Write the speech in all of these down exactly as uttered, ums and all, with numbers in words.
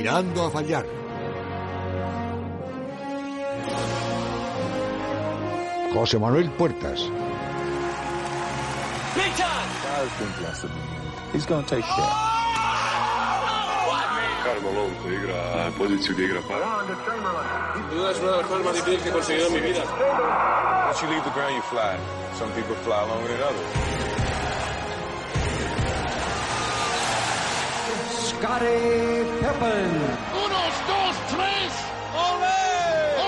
Tirando a fallar. José Manuel Puertas. He's going to take care. Karl Malone igra poziciju gdje igra para. Duda es una de las cosas más difíciles que he conseguido en mi vida. Once you leave the ground, you fly. Some people fly longer than others. Scottie Pippen. Unos, dos, tres. ¡Olé!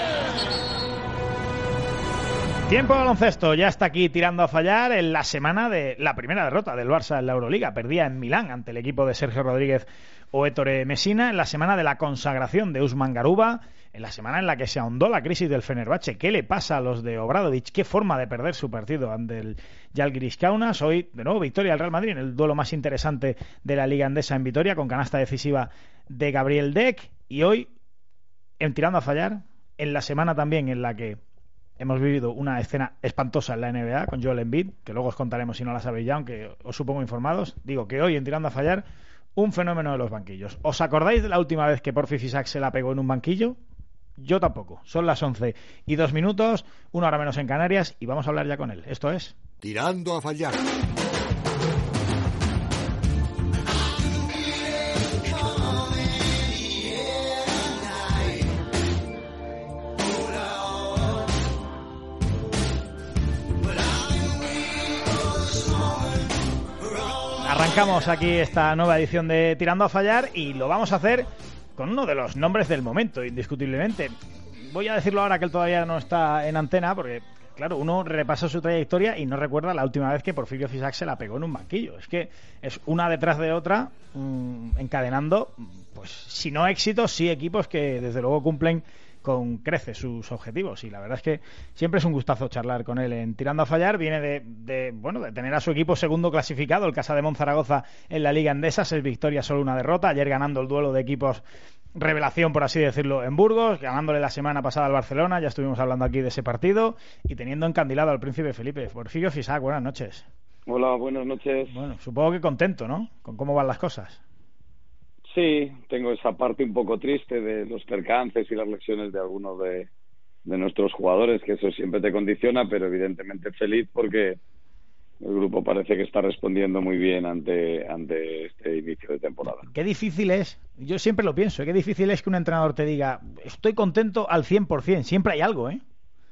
¡Olé! Tiempo de baloncesto, ya está aquí tirando a fallar en la semana de la primera derrota del Barça en la Euroliga. Perdía en Milán ante el equipo de Sergio Rodríguez o Ettore Messina, en la semana de la consagración de Usman Garuba, en la semana en la que se ahondó la crisis del Fenerbahce. ¿Qué le pasa a los de Obradovic? ¿Qué forma de perder su partido ante el Žalgiris Kaunas? Hoy, de nuevo, victoria del Real Madrid en el duelo más interesante de la Liga Endesa en Vitoria, con canasta decisiva de Gabriel Deck. Y hoy, en tirando a fallar, en la semana también en la que hemos vivido una escena espantosa en la N B A con Joel Embiid, que luego os contaremos si no la sabéis ya, aunque os supongo informados. Digo que hoy, en tirando a fallar, un fenómeno de los banquillos. ¿Os acordáis de la última vez que Porfi Fisac se la pegó en un banquillo? Yo tampoco. Son las once y dos minutos, una hora menos en Canarias, y vamos a hablar ya con él. Esto es Tirando a fallar. Arrancamos aquí esta nueva edición de Tirando a Fallar y lo vamos a hacer con uno de los nombres del momento, indiscutiblemente. Voy a decirlo ahora que él todavía no está en antena, porque, claro, uno repasa su trayectoria y no recuerda la última vez que Porfirio Fisac se la pegó en un banquillo. Es que es una detrás de otra, mmm, encadenando, pues si no éxitos, sí equipos que desde luego cumplen con creces sus objetivos, y la verdad es que siempre es un gustazo charlar con él en Tirando a Fallar. Viene de, de bueno de tener a su equipo segundo clasificado, el Casa de Monzaragoza, en la Liga Endesa, seis victorias, solo una derrota, ayer ganando el duelo de equipos revelación, por así decirlo, en Burgos, ganándole la semana pasada al Barcelona, ya estuvimos hablando aquí de ese partido, y teniendo encandilado al Príncipe Felipe. Porfirio Fisac, buenas noches. Hola, buenas noches. Bueno, supongo que contento, ¿no?, con cómo van las cosas. Sí, tengo esa parte un poco triste de los percances y las lesiones de algunos de, de nuestros jugadores, que eso siempre te condiciona, pero evidentemente feliz porque el grupo parece que está respondiendo muy bien ante, ante este inicio de temporada. Qué difícil es, yo siempre lo pienso, qué difícil es que un entrenador te diga estoy contento al cien por ciento, siempre hay algo, ¿eh?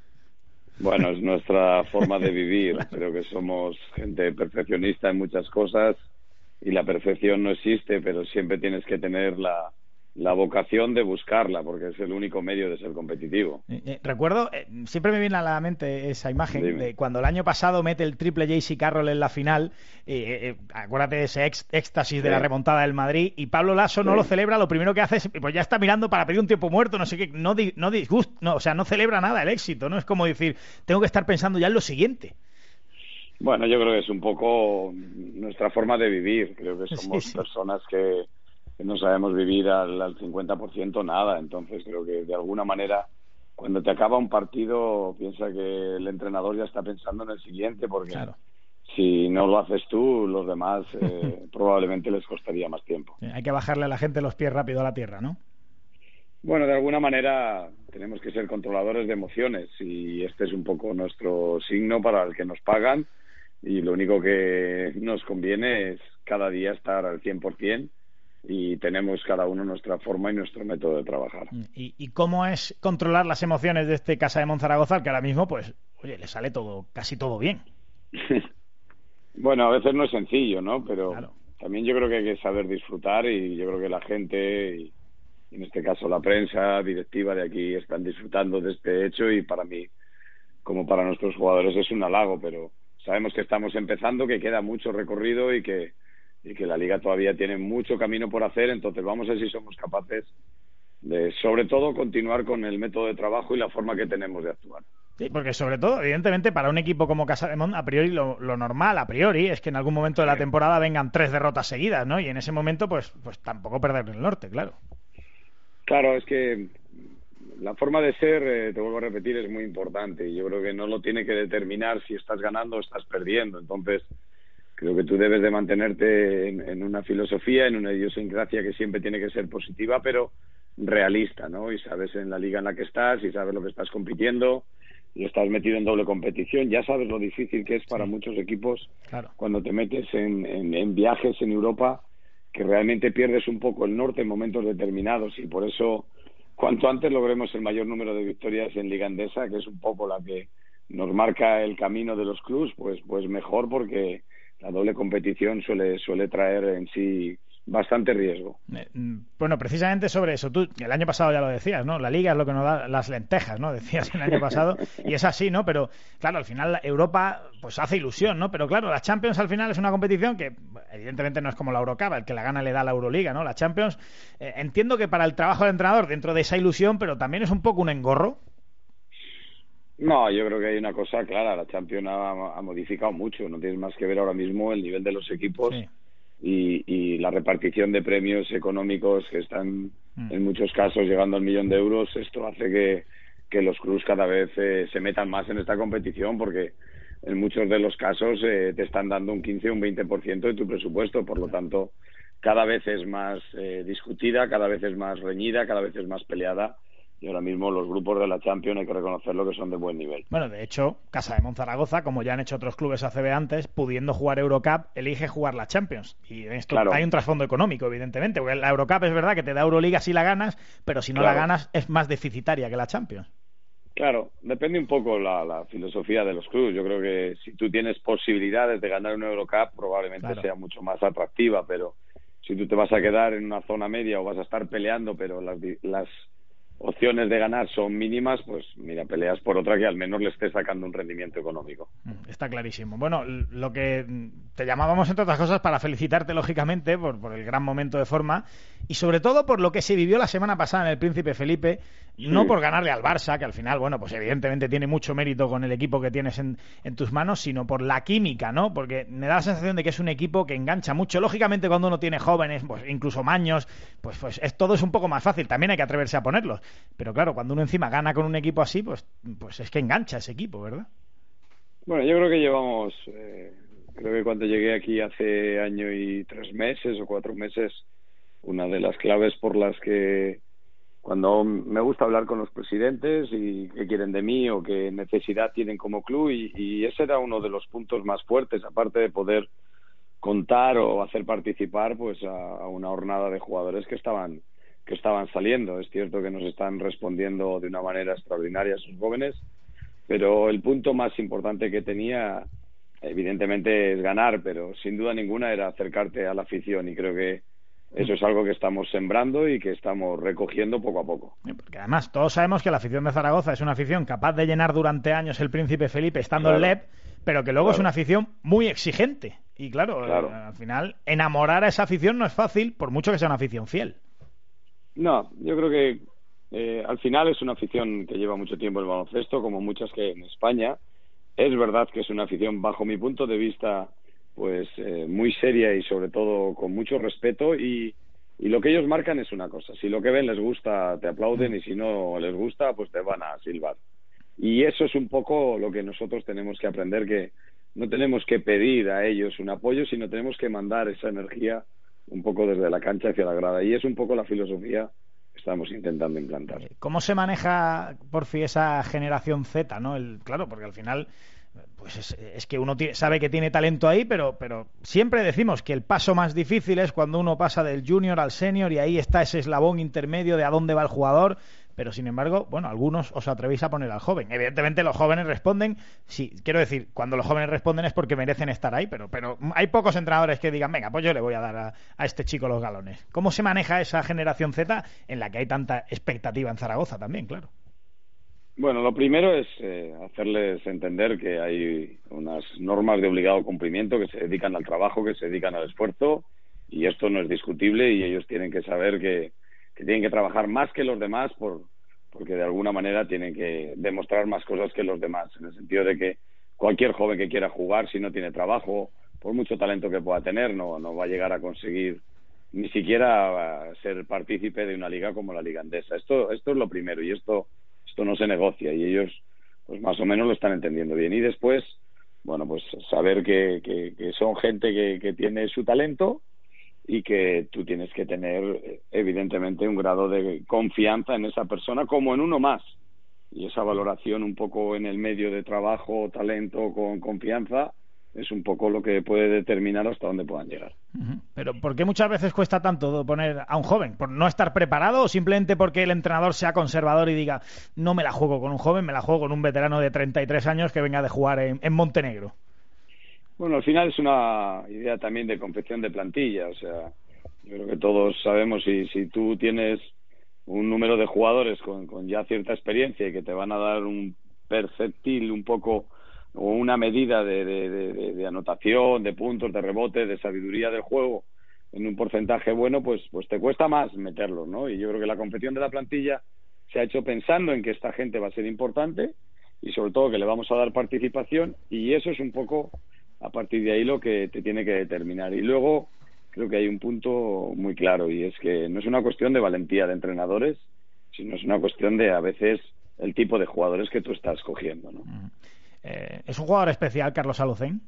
Bueno, es nuestra forma de vivir, creo que somos gente perfeccionista en muchas cosas, y la perfección no existe, pero siempre tienes que tener la, la vocación de buscarla, porque es el único medio de ser competitivo. Eh, eh, recuerdo, eh, siempre me viene a la mente esa imagen Dime. de cuando el año pasado mete el triple J C Carroll en la final, eh, eh, acuérdate de ese ex, éxtasis sí. de la remontada del Madrid, y Pablo Lasso sí. no lo celebra, lo primero que hace es, pues ya está mirando para pedir un tiempo muerto, no sé qué, no, di, no disgust, no, o sea, no celebra nada el éxito, no es como decir, tengo que estar pensando ya en lo siguiente. Bueno, yo creo que es un poco nuestra forma de vivir. Creo que somos sí, sí. personas que, que no sabemos vivir al, al cincuenta por ciento nada. Entonces creo que de alguna manera, cuando te acaba un partido, piensa que el entrenador ya está pensando en el siguiente, porque claro. si no lo haces tú, los demás eh, probablemente les costaría más tiempo. Sí, hay que bajarle a la gente los pies rápido a la tierra, ¿no? Bueno, de alguna manera tenemos que ser controladores de emociones, y este es un poco nuestro signo para el que nos pagan. Y lo único que nos conviene es cada día estar al cien por ciento, y tenemos cada uno nuestra forma y nuestro método de trabajar. ¿Y, y cómo es controlar las emociones de este Casa de Monzaragoza, que ahora mismo, pues, oye, le sale todo, casi todo bien? Bueno, a veces no es sencillo, ¿no? Pero claro. También yo creo que hay que saber disfrutar, y yo creo que la gente, y en este caso la prensa directiva de aquí, están disfrutando de este hecho, y para mí, como para nuestros jugadores, es un halago, pero sabemos que estamos empezando, que queda mucho recorrido y que, y que la Liga todavía tiene mucho camino por hacer. Entonces vamos a ver si somos capaces de, sobre todo, continuar con el método de trabajo y la forma que tenemos de actuar. Sí, porque sobre todo, evidentemente, para un equipo como Casa de Mon, a priori lo, lo normal, a priori, es que en algún momento de la temporada vengan tres derrotas seguidas, ¿no? Y en ese momento, pues, pues tampoco perder el norte, claro. Claro, es que la forma de ser, eh, te vuelvo a repetir, es muy importante, y yo creo que no lo tiene que determinar si estás ganando o estás perdiendo. Entonces, Creo que tú debes de mantenerte en, en una filosofía, en una idiosincrasia que siempre tiene que ser positiva, pero realista, ¿no? Y sabes en la liga en la que estás, y sabes lo que estás compitiendo, y estás metido en doble competición. Ya sabes lo difícil que es para sí. muchos equipos claro. cuando te metes en, en, en viajes en Europa, que realmente pierdes un poco el norte en momentos determinados, y por eso cuanto antes logremos el mayor número de victorias en Liga Endesa, que es un poco la que nos marca el camino de los clubs, pues pues mejor, porque la doble competición suele suele traer en sí bastante riesgo. Eh, bueno, precisamente sobre eso, tú el año pasado ya lo decías, ¿no? La Liga es lo que nos da las lentejas, ¿no? Decías el año pasado, y es así, ¿no? Pero claro, al final Europa pues hace ilusión, ¿no? Pero claro, la Champions al final es una competición que evidentemente no es como la Eurocup, el que la gana le da la Euroliga, ¿no? La Champions, eh, entiendo que para el trabajo del entrenador dentro de esa ilusión, pero también es un poco un engorro. No, yo creo que hay una cosa clara, la Champions ha, ha modificado mucho, no tienes más que ver ahora mismo el nivel de los equipos. Sí. Y, y la repartición de premios económicos que están mm. en muchos casos llegando al millón de euros. Esto hace que, que los clubs cada vez eh, se metan más en esta competición, porque en muchos de los casos eh, te están dando un quince o un veinte por ciento de tu presupuesto. Por lo tanto, cada vez es más eh, discutida, cada vez es más reñida, cada vez es más peleada. Y ahora mismo los grupos de la Champions hay que reconocerlo que son de buen nivel. Bueno, de hecho, Casa de Monzaragoza, como ya han hecho otros clubes A C B antes, pudiendo jugar Eurocup, elige jugar la Champions. Y en esto claro. hay un trasfondo económico, evidentemente. Porque la Eurocup es verdad que te da Euroliga si la ganas, pero si no claro. la ganas es más deficitaria que la Champions. Claro, depende un poco la, la filosofía de los clubes. Yo creo que si tú tienes posibilidades de ganar una Eurocup, probablemente claro. sea mucho más atractiva, pero si tú te vas a quedar en una zona media o vas a estar peleando, pero las... las opciones de ganar son mínimas, pues mira, peleas por otra que al menos le esté sacando un rendimiento económico. Está clarísimo. Bueno, lo que te llamábamos, entre otras cosas, para felicitarte, lógicamente, por, por el gran momento de forma, y sobre todo por lo que se vivió la semana pasada en el Príncipe Felipe, sí. no por ganarle al Barça, que al final, bueno, pues evidentemente tiene mucho mérito con el equipo que tienes en, en tus manos, sino por la química, ¿no? Porque me da la sensación de que es un equipo que engancha mucho. Lógicamente, cuando uno tiene jóvenes, pues incluso maños, pues, pues es, todo es un poco más fácil. También hay que atreverse a ponerlos. Pero claro, cuando uno encima gana con un equipo así, pues, pues es que engancha ese equipo, ¿verdad? Bueno, yo creo que llevamos, eh, creo que cuando llegué aquí hace año y tres meses o cuatro meses, una de las claves por las que cuando me gusta hablar con los presidentes y qué quieren de mí o qué necesidad tienen como club, y, y ese era uno de los puntos más fuertes, aparte de poder contar o hacer participar pues a, a una hornada de jugadores que estaban que estaban saliendo. Es cierto que nos están respondiendo de una manera extraordinaria a sus jóvenes, pero el punto más importante que tenía, evidentemente, es ganar, pero sin duda ninguna era acercarte a la afición, y creo que eso es algo que estamos sembrando y que estamos recogiendo poco a poco. Porque además todos sabemos que la afición de Zaragoza es una afición capaz de llenar durante años el Príncipe Felipe estando claro. en L E P, pero que luego claro. es una afición muy exigente. Y claro, claro, al final enamorar a esa afición no es fácil, por mucho que sea una afición fiel. No, yo creo que eh, al final es una afición que lleva mucho tiempo el baloncesto, como muchas que en España. Es verdad que es una afición, bajo mi punto de vista, pues eh, muy seria y sobre todo con mucho respeto, y, y lo que ellos marcan es una cosa: si lo que ven les gusta, te aplauden, y si no les gusta, pues te van a silbar. Y eso es un poco lo que nosotros tenemos que aprender, que no tenemos que pedir a ellos un apoyo, sino tenemos que mandar esa energía un poco desde la cancha hacia la grada, y es un poco la filosofía que estamos intentando implantar. ¿Cómo se maneja, por fin, esa generación Z, ¿no? El, claro, porque al final pues es, es que uno tiene, sabe que tiene talento ahí, pero, pero siempre decimos que el paso más difícil es cuando uno pasa del junior al senior, y ahí está ese eslabón intermedio de a dónde va el jugador. Pero sin embargo, bueno, algunos os atrevéis a poner al joven. Evidentemente los jóvenes responden, sí, quiero decir, cuando los jóvenes responden es porque merecen estar ahí, pero, pero hay pocos entrenadores que digan, venga, pues yo le voy a dar a, a este chico los galones. ¿Cómo se maneja esa generación Z en la que hay tanta expectativa en Zaragoza también, claro? Bueno, lo primero es eh, hacerles entender que hay unas normas de obligado cumplimiento, que se dedican al trabajo, que se dedican al esfuerzo, y esto no es discutible, y ellos tienen que saber que que tienen que trabajar más que los demás por porque de alguna manera tienen que demostrar más cosas que los demás, en el sentido de que cualquier joven que quiera jugar, si no tiene trabajo, por mucho talento que pueda tener, no no va a llegar a conseguir ni siquiera a ser partícipe de una liga como la Liga Endesa. Esto esto es lo primero, y esto esto no se negocia, y ellos pues más o menos lo están entendiendo bien. Y después, bueno, pues saber que, que, que son gente que, que tiene su talento y que tú tienes que tener, evidentemente, un grado de confianza en esa persona como en uno más. Y esa valoración un poco en el medio de trabajo, talento con confianza, es un poco lo que puede determinar hasta dónde puedan llegar. Uh-huh. Pero ¿por qué muchas veces cuesta tanto poner a un joven? ¿Por no estar preparado o simplemente porque el entrenador sea conservador y diga no me la juego con un joven, me la juego con un veterano de treinta y tres años que venga de jugar en, en Montenegro? Bueno, al final es una idea también de confección de plantilla. O sea, yo creo que todos sabemos si, si tú tienes un número de jugadores con, con ya cierta experiencia y que te van a dar un percentil un poco o una medida de, de, de, de anotación, de puntos, de rebote, de sabiduría del juego en un porcentaje bueno, pues pues te cuesta más meterlo, ¿no? Y yo creo que la confección de la plantilla se ha hecho pensando en que esta gente va a ser importante y sobre todo que le vamos a dar participación, y eso es un poco a partir de ahí lo que te tiene que determinar. Y luego creo que hay un punto muy claro, y es que no es una cuestión de valentía de entrenadores, sino es una cuestión de a veces el tipo de jugadores que tú estás cogiendo, ¿no? Uh-huh. Eh, ¿Es un jugador especial, Carlos Alocén?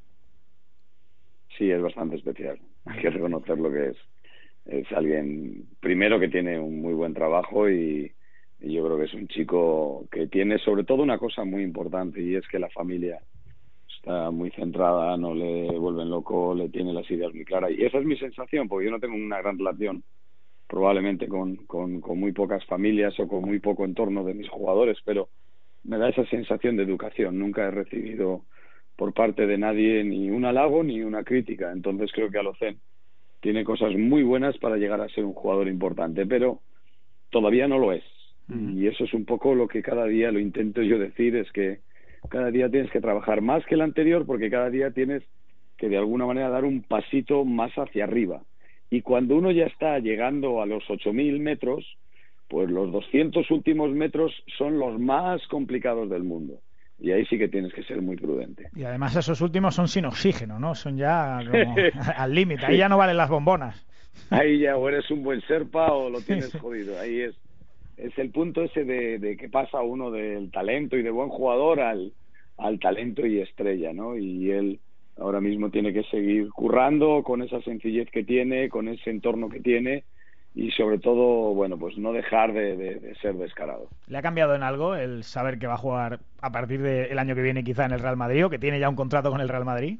Sí, es bastante especial. Hay que reconocer lo que es. Es alguien, primero, que tiene un muy buen trabajo y, y yo creo que es un chico que tiene sobre todo una cosa muy importante, y es que la familia está muy centrada, no le vuelven loco, le tiene las ideas muy claras. Y esa es mi sensación, porque yo no tengo una gran relación probablemente con, con, con muy pocas familias o con muy poco entorno de mis jugadores, pero me da esa sensación de educación. Nunca he recibido por parte de nadie ni un halago ni una crítica. Entonces creo que Alocén tiene cosas muy buenas para llegar a ser un jugador importante, pero todavía no lo es. Uh-huh. Y eso es un poco lo que cada día lo intento yo decir, es que cada día tienes que trabajar más que el anterior, porque cada día tienes que de alguna manera dar un pasito más hacia arriba. Y cuando uno ya está llegando a los ocho mil metros, pues los doscientos últimos metros son los más complicados del mundo. Y ahí sí que tienes que ser muy prudente. Y además esos últimos son sin oxígeno, ¿no? Son ya como al límite. Ahí ya no valen las bombonas. Ahí ya o eres un buen serpa o lo tienes jodido. Ahí es es el punto ese de, de que pasa uno del talento y de buen jugador al, al talento y estrella, ¿no? Y él ahora mismo tiene que seguir currando con esa sencillez que tiene, con ese entorno que tiene, y sobre todo, bueno, pues no dejar de, de, de ser descarado. ¿Le ha cambiado en algo el saber que va a jugar a partir del año que viene quizá en el Real Madrid, o que tiene ya un contrato con el Real Madrid?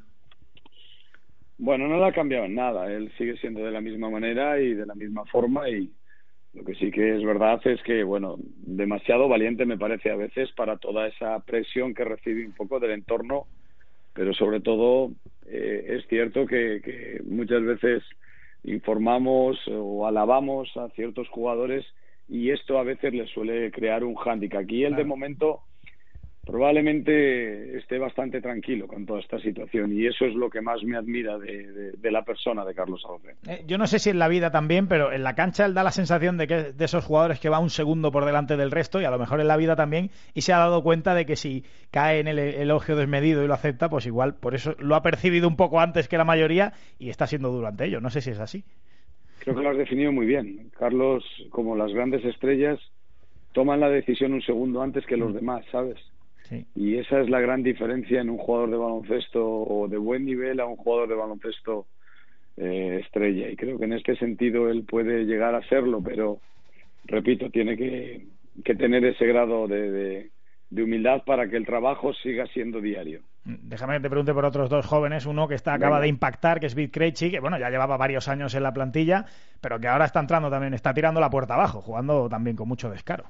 Bueno, no le ha cambiado en nada. Él sigue siendo de la misma manera y de la misma forma, y lo que sí que es verdad es que, bueno, demasiado valiente me parece a veces para toda esa presión que recibe un poco del entorno, pero sobre todo eh, es cierto que, que muchas veces informamos o alabamos a ciertos jugadores y esto a veces les suele crear un hándicap. Aquí él, claro, de momento probablemente esté bastante tranquilo con toda esta situación, y eso es lo que más me admira de, de, de la persona de Carlos Alocén. Eh, yo no sé si en la vida también, pero en la cancha él da la sensación de que de esos jugadores que va un segundo por delante del resto, y a lo mejor en la vida también, y se ha dado cuenta de que si cae en el elogio desmedido y lo acepta, pues igual por eso lo ha percibido un poco antes que la mayoría y está siendo duro ante ello. No sé si es así. Creo que lo has definido muy bien. Carlos, como las grandes estrellas, toman la decisión un segundo antes que los mm. demás, ¿sabes? Sí. Y esa es la gran diferencia en un jugador de baloncesto o de buen nivel a un jugador de baloncesto eh, estrella, y creo que en este sentido él puede llegar a serlo, pero repito, tiene que, que tener ese grado de, de, de humildad para que el trabajo siga siendo diario. Déjame que te pregunte por otros dos jóvenes, uno que está acaba Venga. de impactar, que es Vít Krejci, que bueno, ya llevaba varios años en la plantilla, pero que ahora está entrando también, está tirando la puerta abajo, jugando también con mucho descaro.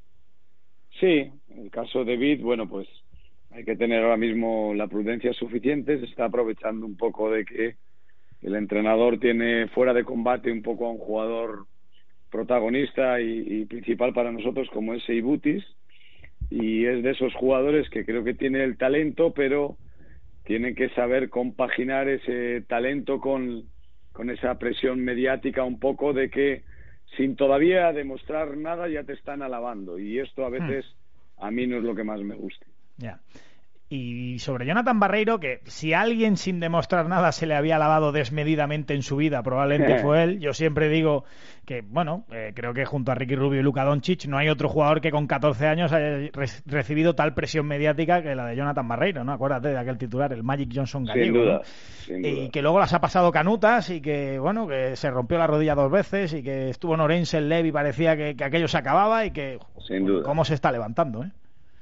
Sí, el caso de Vít, bueno, pues hay que tener ahora mismo la prudencia suficiente. Se está aprovechando un poco de que el entrenador tiene fuera de combate un poco a un jugador protagonista y, y principal para nosotros como es Seibutis, y es de esos jugadores que creo que tiene el talento, pero tiene que saber compaginar ese talento con, con esa presión mediática un poco de que sin todavía demostrar nada ya te están alabando, y esto a veces hmm. a mí no es lo que más me gusta. Ya. Y sobre Jonathan Barreiro, que si a alguien sin demostrar nada se le había lavado desmedidamente en su vida, probablemente fue él. Yo siempre digo que, bueno, eh, creo que junto a Ricky Rubio y Luka Doncic no hay otro jugador que con catorce años haya re- recibido tal presión mediática que la de Jonathan Barreiro, ¿no? Acuérdate de aquel titular, el Magic Johnson gallego, sin duda, ¿no? sin duda. Y que luego las ha pasado canutas y que, bueno, que se rompió la rodilla dos veces y que estuvo en Orense el Lev y parecía que, que aquello se acababa y que, sin duda. ¿Cómo se está levantando, eh?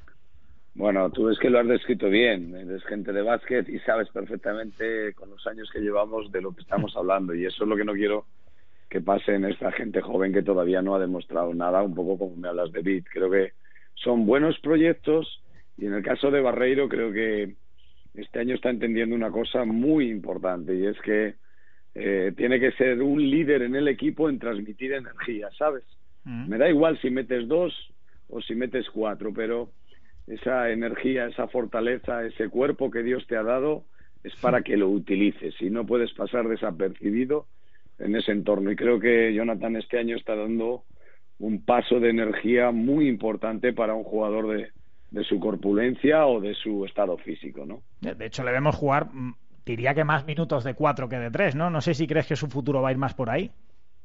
Bueno, tú ves que lo has descrito bien, eres gente de básquet y sabes perfectamente con los años que llevamos de lo que estamos hablando, y eso es lo que no quiero que pase en esta gente joven que todavía no ha demostrado nada, un poco como me hablas de Bid. Creo que son buenos proyectos, y en el caso de Barreiro creo que este año está entendiendo una cosa muy importante, y es que eh, tiene que ser un líder en el equipo en transmitir energía, ¿sabes? Mm. Me da igual si metes dos o si metes cuatro, pero esa energía, esa fortaleza, ese cuerpo que Dios te ha dado es para que lo utilices y no puedes pasar desapercibido en ese entorno. Y creo que Jonathan este año está dando un paso de energía muy importante para un jugador de, de su corpulencia o de su estado físico, ¿no? De hecho, le vemos jugar, diría que más minutos de cuatro que de tres, ¿no? No sé si crees que su futuro va a ir más por ahí.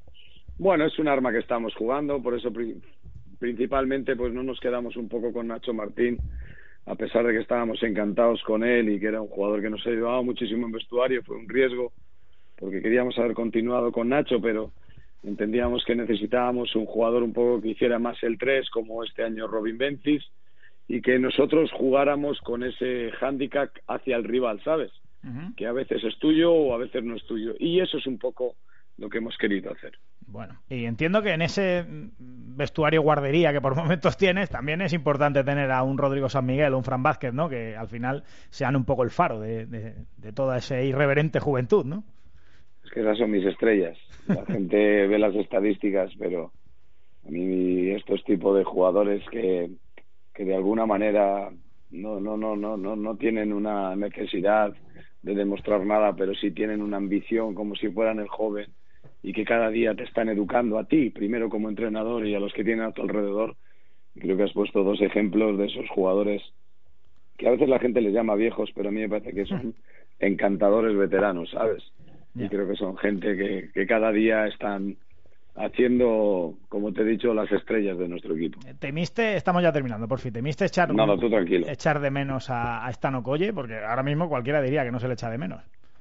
Bueno, es un arma que estamos jugando, por eso principalmente pues no nos quedamos un poco con Nacho Martín, a pesar de que estábamos encantados con él y que era un jugador que nos ayudaba muchísimo en vestuario. Fue un riesgo porque queríamos haber continuado con Nacho, pero entendíamos que necesitábamos un jugador un poco que hiciera más el tres, como este año Robin Bencis, y que nosotros jugáramos con ese hándicap hacia el rival, ¿sabes? Uh-huh. Que a veces es tuyo o a veces no es tuyo, y eso es un poco lo que hemos querido hacer. Bueno, y entiendo que en ese vestuario guardería que por momentos tienes, también es importante tener a un Rodrigo San Miguel o un Fran Vázquez, ¿no? Que al final sean un poco el faro de, de, de toda esa irreverente juventud, ¿no? Es que esas son mis estrellas. La gente ve las estadísticas, pero a mí estos tipos de jugadores que, que de alguna manera no, no, no, no, no, no tienen una necesidad de demostrar nada, pero sí tienen una ambición como si fueran el joven, y que cada día te están educando a ti, primero como entrenador y a los que tienen a tu alrededor. Creo que has puesto dos ejemplos de esos jugadores que a veces la gente les llama viejos, pero a mí me parece que son encantadores veteranos, ¿sabes? Yeah. Y creo que son gente que, que cada día están haciendo, como te he dicho, las estrellas de nuestro equipo. ¿Temiste, estamos ya terminando, por fin, temiste echar, no, no, tú tranquilo. echar de menos a, a Stan Okoye? Porque ahora mismo cualquiera diría que no se le echa de menos.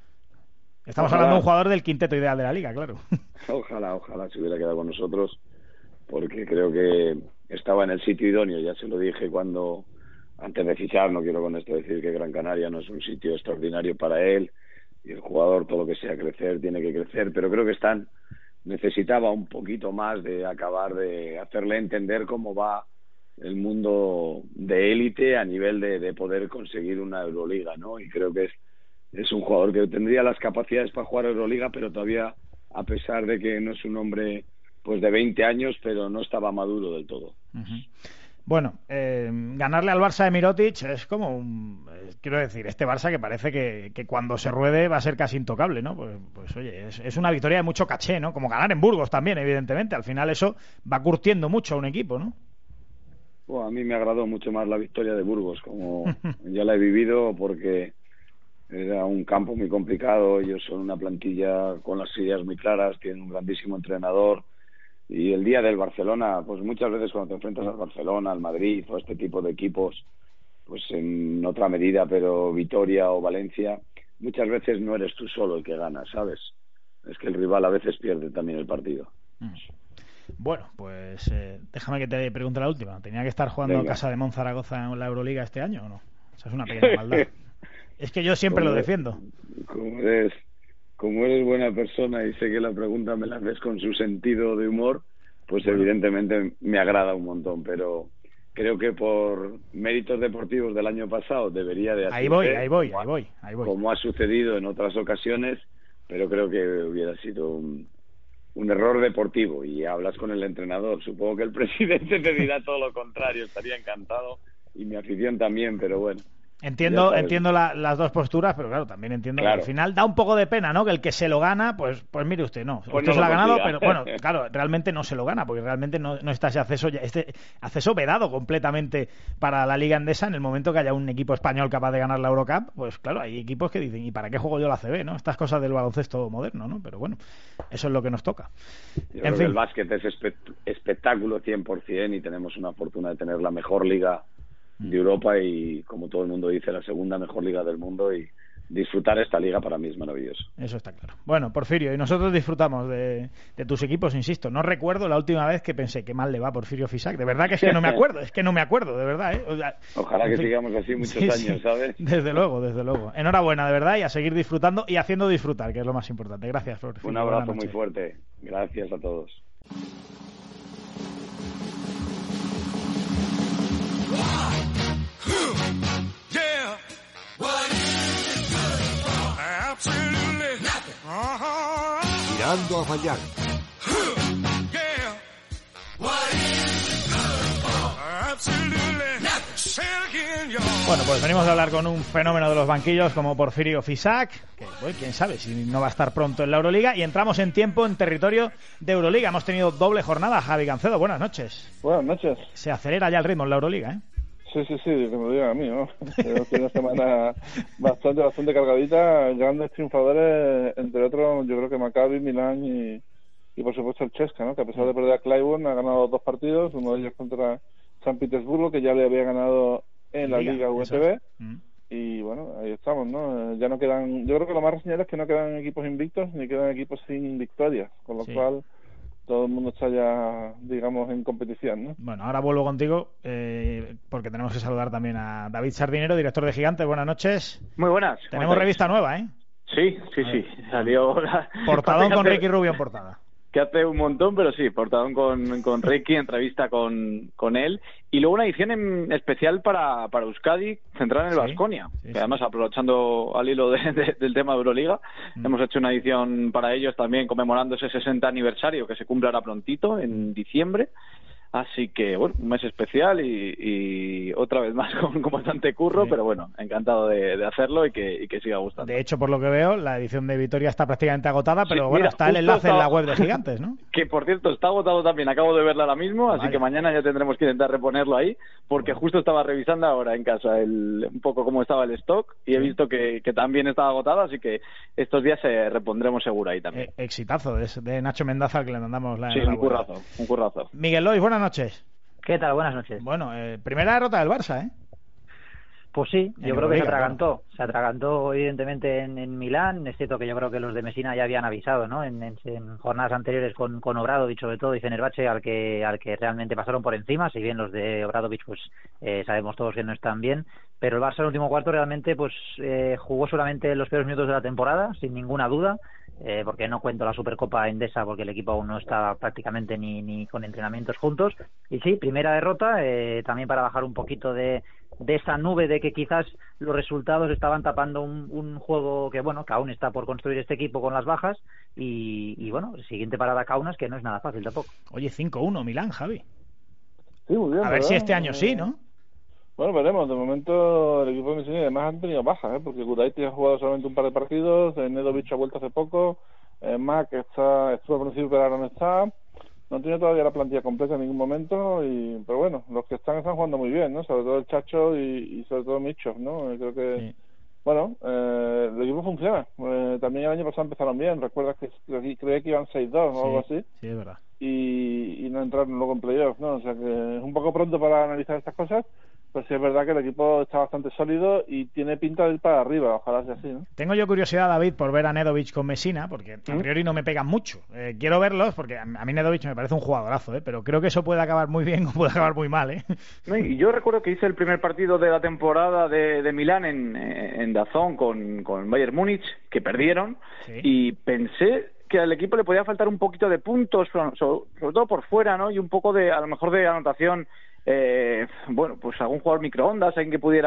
Estamos ojalá. hablando de un jugador del quinteto ideal de la liga, claro. Ojalá, ojalá se hubiera quedado con nosotros, porque creo que estaba en el sitio idóneo. Ya se lo dije cuando, antes de fichar, no quiero con esto decir que Gran Canaria no es un sitio extraordinario para él, y el jugador, todo lo que sea crecer, tiene que crecer, pero creo que Stan necesitaba un poquito más de acabar de hacerle entender cómo va el mundo de élite a nivel de, de poder conseguir una Euroliga, ¿no? Y creo que es es un jugador que tendría las capacidades para jugar Euroliga, pero todavía, a pesar de que no es un hombre pues de veinte años, pero no estaba maduro del todo. Uh-huh. Bueno, eh, ganarle al Barça de Mirotic es como un... Eh, quiero decir, este Barça que parece que, que cuando se ruede va a ser casi intocable, ¿no? Pues, pues oye, es, es una victoria de mucho caché, ¿no? Como ganar en Burgos también, evidentemente. Al final eso va curtiendo mucho a un equipo, ¿no? Bueno, a mí me agradó mucho más la victoria de Burgos, como ya la he vivido, porque era un campo muy complicado. Ellos son una plantilla con las ideas muy claras, tienen un grandísimo entrenador, y el día del Barcelona, pues muchas veces cuando te enfrentas al Barcelona, al Madrid o a este tipo de equipos, pues en otra medida, pero Vitoria o Valencia, muchas veces no eres tú solo el que gana, ¿sabes? Es que el rival a veces pierde también el partido. Bueno, pues eh, déjame que te pregunte la última. ¿Tenía que estar jugando Venga. Casa de Monzaragoza en la Euroliga este año o no? Esa es una pequeña maldad. Es que yo siempre como lo defiendo. Como eres, como eres buena persona y sé que la pregunta me la haces con su sentido de humor, pues bueno, evidentemente me agrada un montón, pero creo que por méritos deportivos del año pasado debería de ahí voy, ahí voy, ahí voy, ahí voy. Como ha sucedido en otras ocasiones, pero creo que hubiera sido un, un error deportivo, y hablas con el entrenador. Supongo que el presidente te dirá todo lo contrario, estaría encantado, y mi afición también, pero bueno, Entiendo, entiendo la, las dos posturas, pero claro, también entiendo claro. que al final da un poco de pena, ¿no? Que el que se lo gana, pues, pues mire usted, no, pues usted no se lo ha ganado, consiga. pero bueno, claro, realmente no se lo gana, porque realmente no, no está ese acceso, ya, este acceso vedado completamente para la Liga Endesa en el momento que haya un equipo español capaz de ganar la Eurocup, pues claro, hay equipos que dicen, ¿y para qué juego yo la C B, no? Estas cosas del baloncesto moderno, ¿no? Pero bueno, eso es lo que nos toca. Yo en creo fin. que el básquet es espect- espectáculo cien por ciento y tenemos una fortuna de tener la mejor liga de Europa y, como todo el mundo dice, la segunda mejor liga del mundo, y disfrutar esta liga para mí es maravilloso. Eso está claro. Bueno, Porfirio, y nosotros disfrutamos de, de tus equipos, insisto. No recuerdo la última vez que pensé que mal le va a Porfirio Fisac. De verdad que es que no me acuerdo, es que no me acuerdo, de verdad. ¿eh? O sea, Ojalá que sí. sigamos así muchos sí, años, sí. ¿sabes? Desde luego, desde luego. Enhorabuena, de verdad, y a seguir disfrutando y haciendo disfrutar, que es lo más importante. Gracias, Porfirio. Un abrazo muy fuerte. Gracias a todos. Yeah. What is it good for? Absolutely nothing. Uh-huh. Tirando a fallar. Yeah. What is it good for? Absolutely nothing. Say it again, y'all. Bueno, pues venimos a hablar con un fenómeno de los banquillos como Porfirio Fisac, que bueno, quién sabe si no va a estar pronto en la Euroliga, y entramos en tiempo en territorio de Euroliga. Hemos tenido doble jornada. Javi Gancedo, buenas noches. Buenas noches. Se acelera ya el ritmo en la Euroliga, ¿eh? Sí, sí, sí, que me lo digan a mí, ¿no? Hemos tenido una semana bastante, bastante cargadita, grandes triunfadores, entre otros, yo creo que Maccabi, Milán y, y por supuesto el Chesca, ¿no? Que a pesar de perder a Clyburn ha ganado dos partidos, uno de ellos contra San Petersburgo, que ya le había ganado en la Liga, Liga U S B, mm. y bueno, ahí estamos, ¿no? Ya no quedan, yo creo que lo más reseñable es que no quedan equipos invictos, ni quedan equipos sin victorias, con lo sí. cual todo el mundo está ya, digamos, en competición, ¿no? Bueno, ahora vuelvo contigo, eh, porque tenemos que saludar también a David Sardinero, director de Gigantes. Buenas noches. Muy buenas. Tenemos revista nueva, ¿eh? Sí, sí, sí. Salió la... Portadón con Ricky Rubio en portada. Que hace un montón, pero sí, portadón con, con Ricky, entrevista con, con él, y luego una edición en especial para, para Euskadi, centrada en el Baskonia, sí, sí, que además, aprovechando al hilo de, de, del tema de Euroliga, mm. hemos hecho una edición para ellos también conmemorando ese sesenta aniversario que se cumple ahora prontito, en diciembre. Así que, bueno, un mes especial y, y otra vez más con, con bastante curro, sí. pero bueno, encantado de, de hacerlo y que, y que siga gustando. De hecho, por lo que veo, la edición de Vitoria está prácticamente agotada, pero sí, bueno, mira, está el enlace estaba... en la web de Gigantes, ¿no? Que, por cierto, está agotado también, acabo de verla ahora mismo, Vaya. así que mañana ya tendremos que intentar reponerlo ahí, porque bueno. justo estaba revisando ahora en casa el, un poco cómo estaba el stock y he visto que, que también estaba agotado, así que estos días se repondremos seguro ahí también. Eh, exitazo de, de Nacho Mendaza, al que le mandamos la Sí, un currazo, un currazo. Miguel Lois, buenas noches. ¿Qué tal? Buenas noches. Bueno, eh, primera derrota del Barça, ¿eh? Pues sí, yo en creo que Liga, se atragantó. Claro. Se atragantó, evidentemente, en, en Milán. Es cierto que yo creo que los de Messina ya habían avisado, ¿no? En, en, en jornadas anteriores con, con Obradovic, sobre todo, y Fenerbahce, al que al que realmente pasaron por encima. Si bien los de Obradovic, pues eh, sabemos todos que no están bien. Pero el Barça en el último cuarto realmente pues eh, jugó solamente los peores minutos de la temporada, sin ninguna duda. Eh, porque no cuento la Supercopa Endesa porque el equipo aún no está prácticamente ni, ni con entrenamientos juntos. Y sí, primera derrota, eh, también para bajar un poquito de, de esa nube de que quizás los resultados estaban tapando un, un juego que bueno que aún está por construir este equipo con las bajas. Y, y bueno, siguiente parada Kaunas, que no es nada fácil tampoco. Oye, cinco uno Milán, Javi. Sí, muy bien. A ver si este año sí, ¿no? Bueno, veremos. De momento el equipo de Messina además han tenido bajas, ¿eh? Porque Gudaitis ha jugado solamente un par de partidos, eh, Nedovic ha vuelto hace poco, eh, Mac está, estuvo al principio pero ahora no está, no tiene todavía la plantilla completa en ningún momento, y pero bueno, los que están están jugando muy bien, ¿no? Sobre todo el Chacho y, y sobre todo Michov, ¿no? Creo que, sí. bueno, eh, el equipo funciona. Eh, también el año pasado empezaron bien, recuerdas que creía que iban seis dos o sí, algo así. Sí, es verdad. Y, y no entraron luego en playoff, ¿no? O sea que es un poco pronto para analizar estas cosas. Pues sí es verdad que el equipo está bastante sólido y tiene pinta de ir para arriba, ojalá sea así, ¿no? Tengo yo curiosidad, David, por ver a Nedovic con Messina, porque a priori no me pegan mucho. Eh, quiero verlos, porque a mí Nedovic me parece un jugadorazo, ¿eh? Pero creo que eso puede acabar muy bien o puede acabar muy mal, ¿eh? No, y yo recuerdo que hice el primer partido de la temporada de, de Milán en, en Dazón con, con Bayern Múnich, que perdieron, sí. y pensé que al equipo le podía faltar un poquito de puntos, sobre, sobre todo por fuera, ¿no? Y un poco de, a lo mejor, de anotación. Eh, bueno, pues algún jugador microondas, alguien que pudiera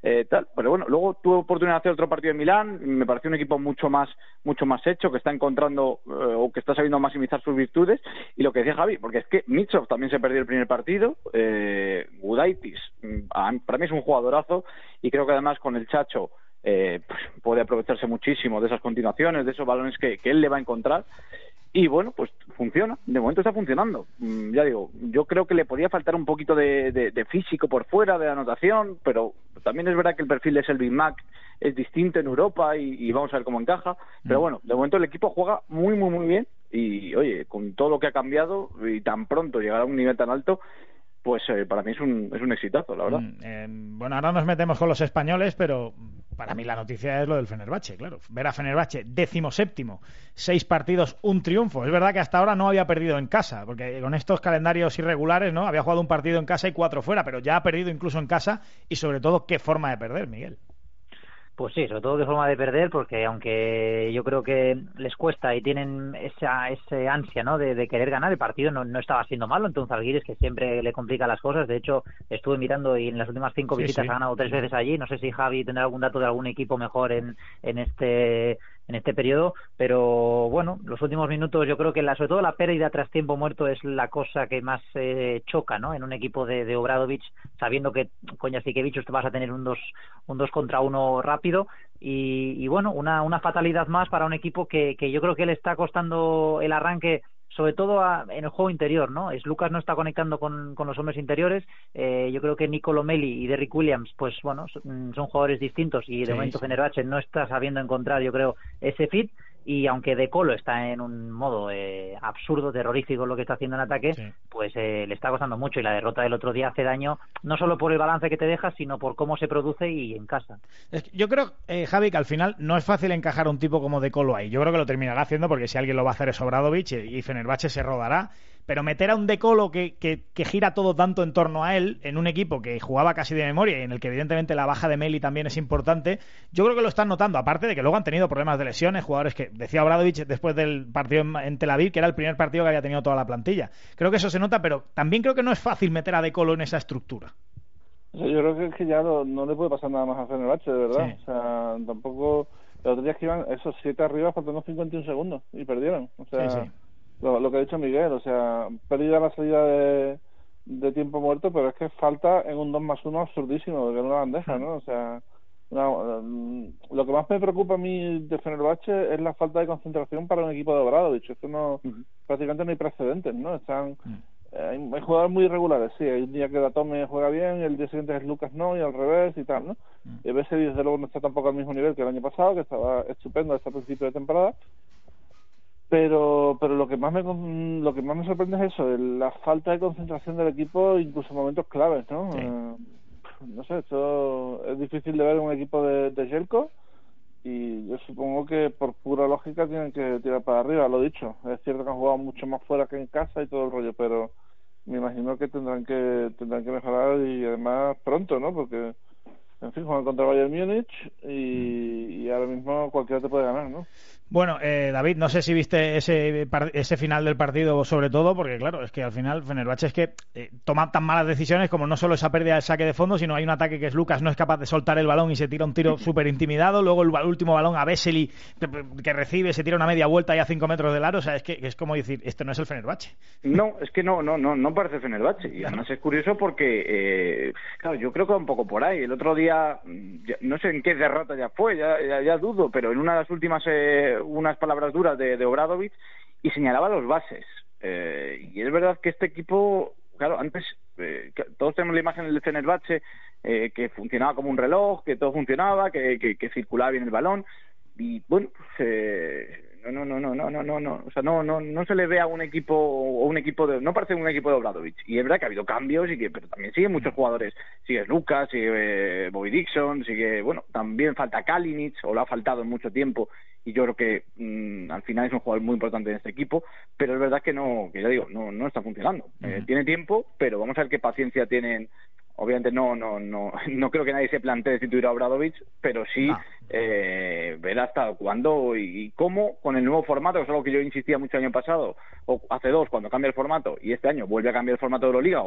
eh, tal. Pero bueno, luego tuve oportunidad de hacer otro partido en Milán, me pareció un equipo mucho más mucho más hecho, que está encontrando eh, o que está sabiendo maximizar sus virtudes, y lo que decía Javi, porque es que Michov también se perdió el primer partido, eh, Gudaitis, para mí es un jugadorazo, y creo que además con el Chacho eh, pues puede aprovecharse muchísimo de esas continuaciones, de esos balones que, que él le va a encontrar. Y bueno, pues funciona, de momento está funcionando. Mm, ya digo, yo creo que le podía faltar un poquito de, de, de físico por fuera, de anotación, pero también es verdad que el perfil de Selvin Mack es distinto en Europa y, y vamos a ver cómo encaja. Pero bueno, de momento el equipo juega muy, muy, muy bien y, oye, con todo lo que ha cambiado y tan pronto llegar a un nivel tan alto, pues eh, para mí es un, es un exitazo, la verdad. Mm, eh, bueno, ahora nos metemos con los españoles, pero para mí la noticia es lo del Fenerbahce, claro. Ver a Fenerbahce décimo séptimo, seis partidos, un triunfo. Es verdad que hasta ahora no había perdido en casa, porque con estos calendarios irregulares, ¿no? Había jugado un partido en casa y cuatro fuera, pero ya ha perdido incluso en casa, y sobre todo, ¿qué forma de perder, Miguel? Pues sí, sobre todo qué forma de perder, porque aunque yo creo que les cuesta y tienen esa ese ansia, ¿no?, de, de querer ganar, el partido no, no estaba siendo malo. Entonces Zalgiris, que siempre le complica las cosas, de hecho estuve mirando y en las últimas cinco Sí, visitas sí. ha ganado tres veces allí. No sé si Javi tendrá algún dato de algún equipo mejor en, en este en este periodo, pero bueno, los últimos minutos yo creo que la, sobre todo la pérdida tras tiempo muerto es la cosa que más eh, choca, ¿no?, en un equipo de, de Obradovic, sabiendo que con Jasikevičius te vas a tener un dos un dos contra uno rápido. Y, y bueno, una, una fatalidad más para un equipo que, que yo creo que le está costando el arranque, sobre todo a, en el juego interior, ¿no? Es Lucas no está conectando con, con los hombres interiores. Eh, yo creo que Nicolo Meli y Derrick Williams, pues bueno, son, son jugadores distintos, y de Sí, momento sí. Fenerbahce no está sabiendo encontrar, yo creo, ese fit. Y aunque De Colo está en un modo eh, absurdo, terrorífico lo que está haciendo en ataque, Sí. pues eh, le está costando mucho, y la derrota del otro día hace daño, no solo por el balance que te deja, sino por cómo se produce y en casa. Es que yo creo, eh, Javi, que al final no es fácil encajar un tipo como De Colo ahí. Yo creo que lo terminará haciendo, porque si alguien lo va a hacer es Obradovic, y Fenerbahce se rodará. Pero meter a un De Colo que, que, que gira todo tanto en torno a él, en un equipo que jugaba casi de memoria y en el que evidentemente la baja de Meli también es importante, yo creo que lo están notando, aparte de que luego han tenido problemas de lesiones, jugadores que, decía Obradovic después del partido en, en Tel Aviv, que era el primer partido que había tenido toda la plantilla. Creo que eso se nota, pero también creo que no es fácil meter a De Colo en esa estructura. O sea, yo creo que, es que ya no, no le puede pasar nada más a Fenerbahce, de verdad. Sí. O sea, tampoco... Los otros días que iban esos siete arriba faltando cincuenta y un segundos y perdieron. O sea, Sí, sí. Lo, lo que ha dicho Miguel, o sea, pérdida la salida de, de tiempo muerto, pero es que falta en un dos más uno absurdísimo, que en una bandeja, ¿no? O sea, una, um, lo que más me preocupa a mí de Fenerbahce es la falta de concentración para un equipo de Obradovic. Esto no, uh-huh. prácticamente no hay precedentes, ¿no? Están... Uh-huh. Hay, hay jugadores muy irregulares, sí, hay un día que Datome juega bien, el día siguiente es Lucas no, y al revés y tal, ¿no? Uh-huh. Y Vesely desde luego no está tampoco al mismo nivel que el año pasado, que estaba estupendo hasta el principio de temporada. Pero pero lo que más me lo que más me sorprende es eso, la falta de concentración del equipo, incluso en momentos claves, ¿no? Sí. Eh, no sé, esto es difícil de ver en un equipo de, de Jelko, y yo supongo que por pura lógica tienen que tirar para arriba, lo dicho. Es cierto que han jugado mucho más fuera que en casa y todo el rollo, pero me imagino que tendrán que tendrán que mejorar, y además pronto, ¿no? Porque en fin, juegan contra Bayern Múnich y, y ahora mismo cualquiera te puede ganar, ¿no? Bueno, eh, David, no sé si viste ese ese final del partido, sobre todo, porque claro, es que al final Fenerbahce es que eh, toma tan malas decisiones, como no solo esa pérdida del saque de fondo, sino hay un ataque que es Lucas, no es capaz de soltar el balón y se tira un tiro súper intimidado, luego el, el último balón a Vesely que, que recibe, se tira una media vuelta y a cinco metros del aro, o sea, es que es como decir, esto no es el Fenerbahce. No, es que no, no, no, no parece Fenerbahce, y además es curioso porque, eh, claro, yo creo que va un poco por ahí. El otro día, ya, no sé en qué derrota ya fue, ya, ya, ya dudo, pero en una de las últimas eh, unas palabras duras de, de Obradovic, y señalaba los bases. Eh, y es verdad que este equipo, claro, antes eh, todos tenemos la imagen del Fenerbahce eh, que funcionaba como un reloj, que todo funcionaba, que, que, que circulaba bien el balón, y bueno, pues, eh, no, no, no, no, no, no, no, o sea, no, no, no se le ve a un equipo o un equipo de, no parece un equipo de Obradovic. Y es verdad que ha habido cambios, y que, pero también siguen muchos jugadores. Sigue Lucas, sigue eh, Bobby Dixon, sigue, bueno, también falta Kalinic, o lo ha faltado en mucho tiempo, y yo creo que mmm, al final es un jugador muy importante en este equipo, pero es verdad que no, que ya digo, no, no está funcionando. Uh-huh. Eh, tiene tiempo, pero vamos a ver qué paciencia tienen. Obviamente no no no no creo que nadie se plantee destituir a Obradovic, pero sí no. eh, ver hasta cuándo y, y cómo, con el nuevo formato, que es algo que yo insistía mucho el año pasado, o hace dos, cuando cambia el formato, y este año vuelve a cambiar el formato de Euroliga, o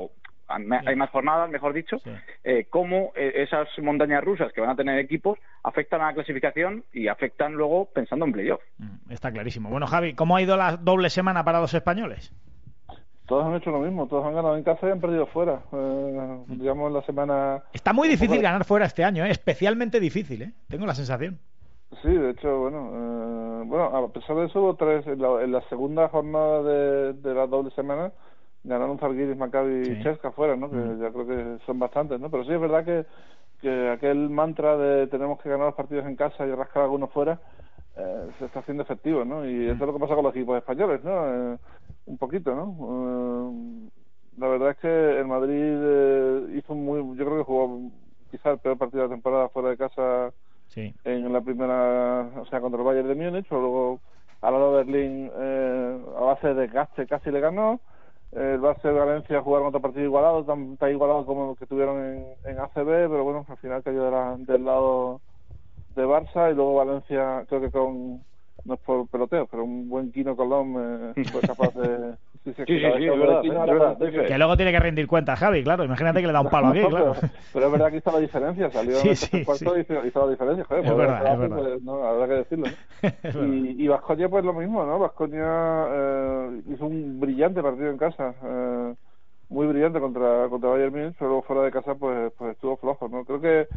hay más jornadas, mejor dicho, sí. eh, cómo eh, esas montañas rusas que van a tener equipos afectan a la clasificación y afectan luego pensando en playoff. Está clarísimo. Bueno, Javi, ¿cómo ha ido la doble semana para los españoles? Todos han hecho lo mismo, todos han ganado en casa y han perdido fuera. Eh, digamos, la semana... Está muy difícil ganar fuera este año, ¿eh? Especialmente difícil, ¿eh? Tengo la sensación. Sí, de hecho, bueno, eh, bueno, a pesar de eso hubo tres, en la, en la segunda jornada de, de la doble semana ganaron Zalgiris, Maccabi sí. y Chesca fuera, ¿no? Que mm. ya creo que son bastantes, ¿no? Pero sí es verdad que, que aquel mantra de tenemos que ganar los partidos en casa y rascar algunos fuera eh, se está haciendo efectivo, ¿no? Y mm. esto es lo que pasa con los equipos españoles, ¿no? Eh, un poquito, ¿no? Eh, la verdad es que el Madrid eh, hizo muy, yo creo que jugó quizá el peor partido de la temporada fuera de casa. Sí. En la primera, o sea, contra el Bayern de Múnich, pero luego al lado de Berlín eh, a base de desgaste casi le ganó. Eh, el Barça de Valencia jugaron otro partido igualado, tan, tan igualado como el que tuvieron en, en A C B, pero bueno, al final cayó de la, del lado de Barça, y luego Valencia, creo que con, no es por peloteo, pero un buen Quino Colón eh, fue capaz de... Sí, sí, sí, sí, sí, es verdad, es verdad, que luego tiene que rendir cuentas, Javi, claro, imagínate que le da un palo aquí, no, claro. Pero, pero es verdad que hizo la diferencia, salió sí, en el sí, cuarto sí. y hizo, hizo la diferencia, joder, es verdad, pues, es verdad. Pues, no, habrá que decirlo, ¿no? y, y Baskonia pues lo mismo, ¿no? Baskonia eh, hizo un brillante partido en casa, eh, muy brillante contra contra Bayern Múnich, pero luego fuera de casa pues pues estuvo flojo, ¿no? Creo que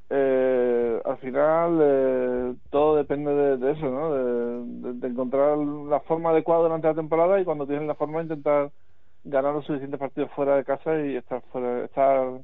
Eh, al final eh, todo depende de, de eso, ¿no? De, de, de encontrar la forma adecuada durante la temporada, y cuando tienes la forma intentar ganar los suficientes partidos fuera de casa y estar fuera, estar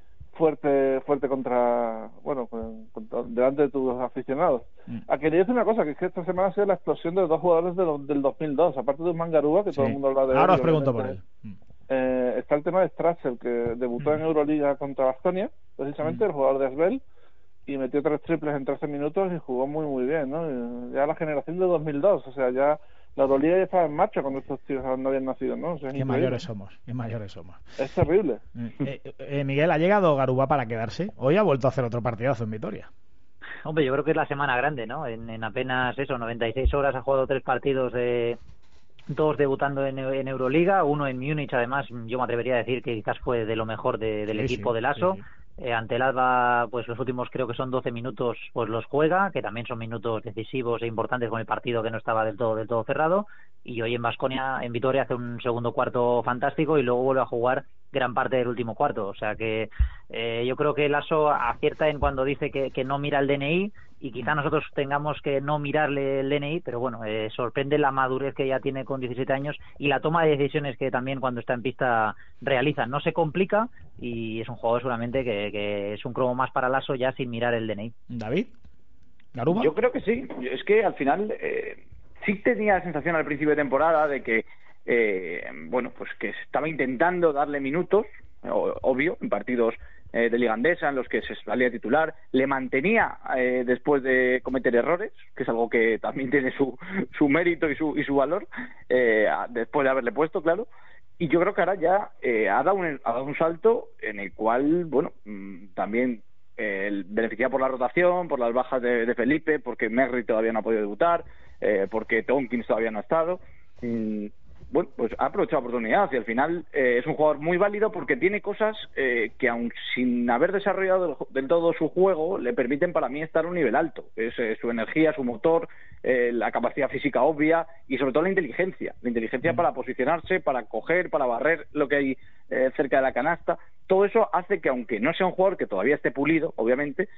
fuerte fuerte contra, bueno, contra, delante de tus aficionados. Mm. A quería decir una cosa, que es que esta semana ha sido la explosión de dos jugadores de, del dos mil dos, aparte de Usman Garuba, que sí. todo el mundo habla de él. Ahora os pregunto por él. Eh, está el tema de Strasser, que debutó mm. en Euroliga contra Baskonia, precisamente, mm. el jugador de Asbel, y metió tres triples en trece minutos y jugó muy muy bien, ¿no? Y ya la generación de dos mil dos, o sea, ya la Euroliga ya estaba en marcha cuando estos tíos no habían nacido, ¿no? O sea, qué mayores somos, qué mayores somos. Es terrible. Eh, eh, Miguel, ¿ha llegado Garuba para quedarse? Hoy ha vuelto a hacer otro partidazo en Vitoria. Hombre, yo creo que es la semana grande, ¿no? En, en apenas eso, noventa y seis horas ha jugado tres partidos de... Dos debutando en, en Euroliga, uno en Múnich, además, yo me atrevería a decir que quizás fue de lo mejor de, del sí, equipo sí, de Lasso. Sí, sí. Eh, ante el Alba, pues los últimos creo que son doce minutos, pues los juega, que también son minutos decisivos e importantes con el partido que no estaba del todo del todo cerrado. Y hoy en Baskonia, en Vitoria, hace un segundo cuarto fantástico y luego vuelve a jugar gran parte del último cuarto. O sea que eh, yo creo que Lasso acierta en cuando dice que, que no mira el D N I, y quizá nosotros tengamos que no mirarle el D N I, pero bueno, eh, sorprende la madurez que ya tiene con diecisiete años y la toma de decisiones que también cuando está en pista realiza. No se complica y es un jugador seguramente que, que es un cromo más para Lasso ya sin mirar el D N I. David, ¿Garuba? Yo creo que sí. Es que al final eh, sí tenía la sensación al principio de temporada de que eh, bueno, pues que estaba intentando darle minutos, obvio, en partidos eh, de Liga Andesa en los que se salía titular, le mantenía eh, después de cometer errores, que es algo que también tiene su, su mérito y su, y su valor, eh, después de haberle puesto, claro. Y yo creo que ahora ya eh, ha, dado un, ha dado un salto en el cual, bueno, mmm, también eh, beneficiado por la rotación, por las bajas de, de Felipe, porque Merri todavía no ha podido debutar, eh, porque Tompkins todavía no ha estado. Mm, bueno, pues ha aprovechado la oportunidad y al final eh, es un jugador muy válido porque tiene cosas eh, que aun sin haber desarrollado del, del todo su juego le permiten para mí estar a un nivel alto. Es eh, su energía, su motor, eh, la capacidad física obvia y sobre todo la inteligencia. La inteligencia mm. para posicionarse, para coger, para barrer lo que hay eh, cerca de la canasta. Todo eso hace que aunque no sea un jugador que todavía esté pulido, obviamente,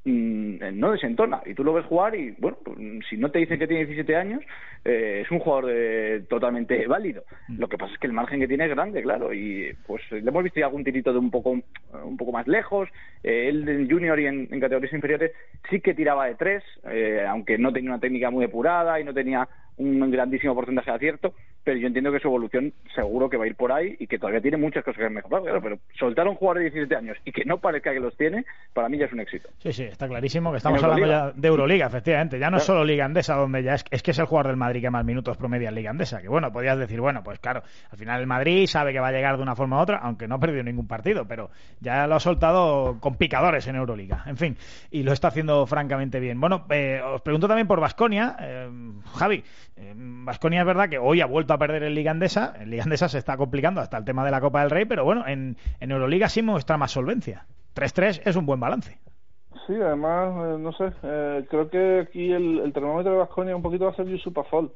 no desentona, y tú lo ves jugar y bueno, pues, si no te dicen que tiene diecisiete años eh, es un jugador de, totalmente válido. Mm. Lo que pasa es que el margen que tiene es grande, claro, y pues le hemos visto ya algún tirito de un poco un poco más lejos. eh, él en junior y en, en categorías inferiores sí que tiraba de tres, eh, aunque no tenía una técnica muy depurada y no tenía un grandísimo porcentaje de acierto, pero yo entiendo que su evolución seguro que va a ir por ahí y que todavía tiene muchas cosas que mejorar, claro, pero soltar a un jugador de diecisiete años y que no parezca que los tiene, para mí ya es un éxito. Sí, sí, está clarísimo que estamos hablando ya de Euroliga, efectivamente, ya no es solo Liga Andesa, donde ya es, es que es el jugador del Madrid que más minutos promedia en Liga Andesa, que bueno, podías decir, bueno, pues claro, al final el Madrid sabe que va a llegar de una forma u otra, aunque no ha perdido ningún partido, pero ya lo ha soltado con picadores en Euroliga, en fin, y lo está haciendo francamente bien. Bueno, eh, os pregunto también por Baskonia, eh, Javi, Baskonia eh, es verdad que hoy ha vuelto a a perder en Liga Endesa. En Liga Endesa se está complicando hasta el tema de la Copa del Rey, pero bueno, en, en Euroliga sí muestra más solvencia. tres tres es un buen balance. Sí, además, eh, no sé, eh, creo que aquí el, el termómetro de Baskonia un poquito va a ser Yusuf Pafol.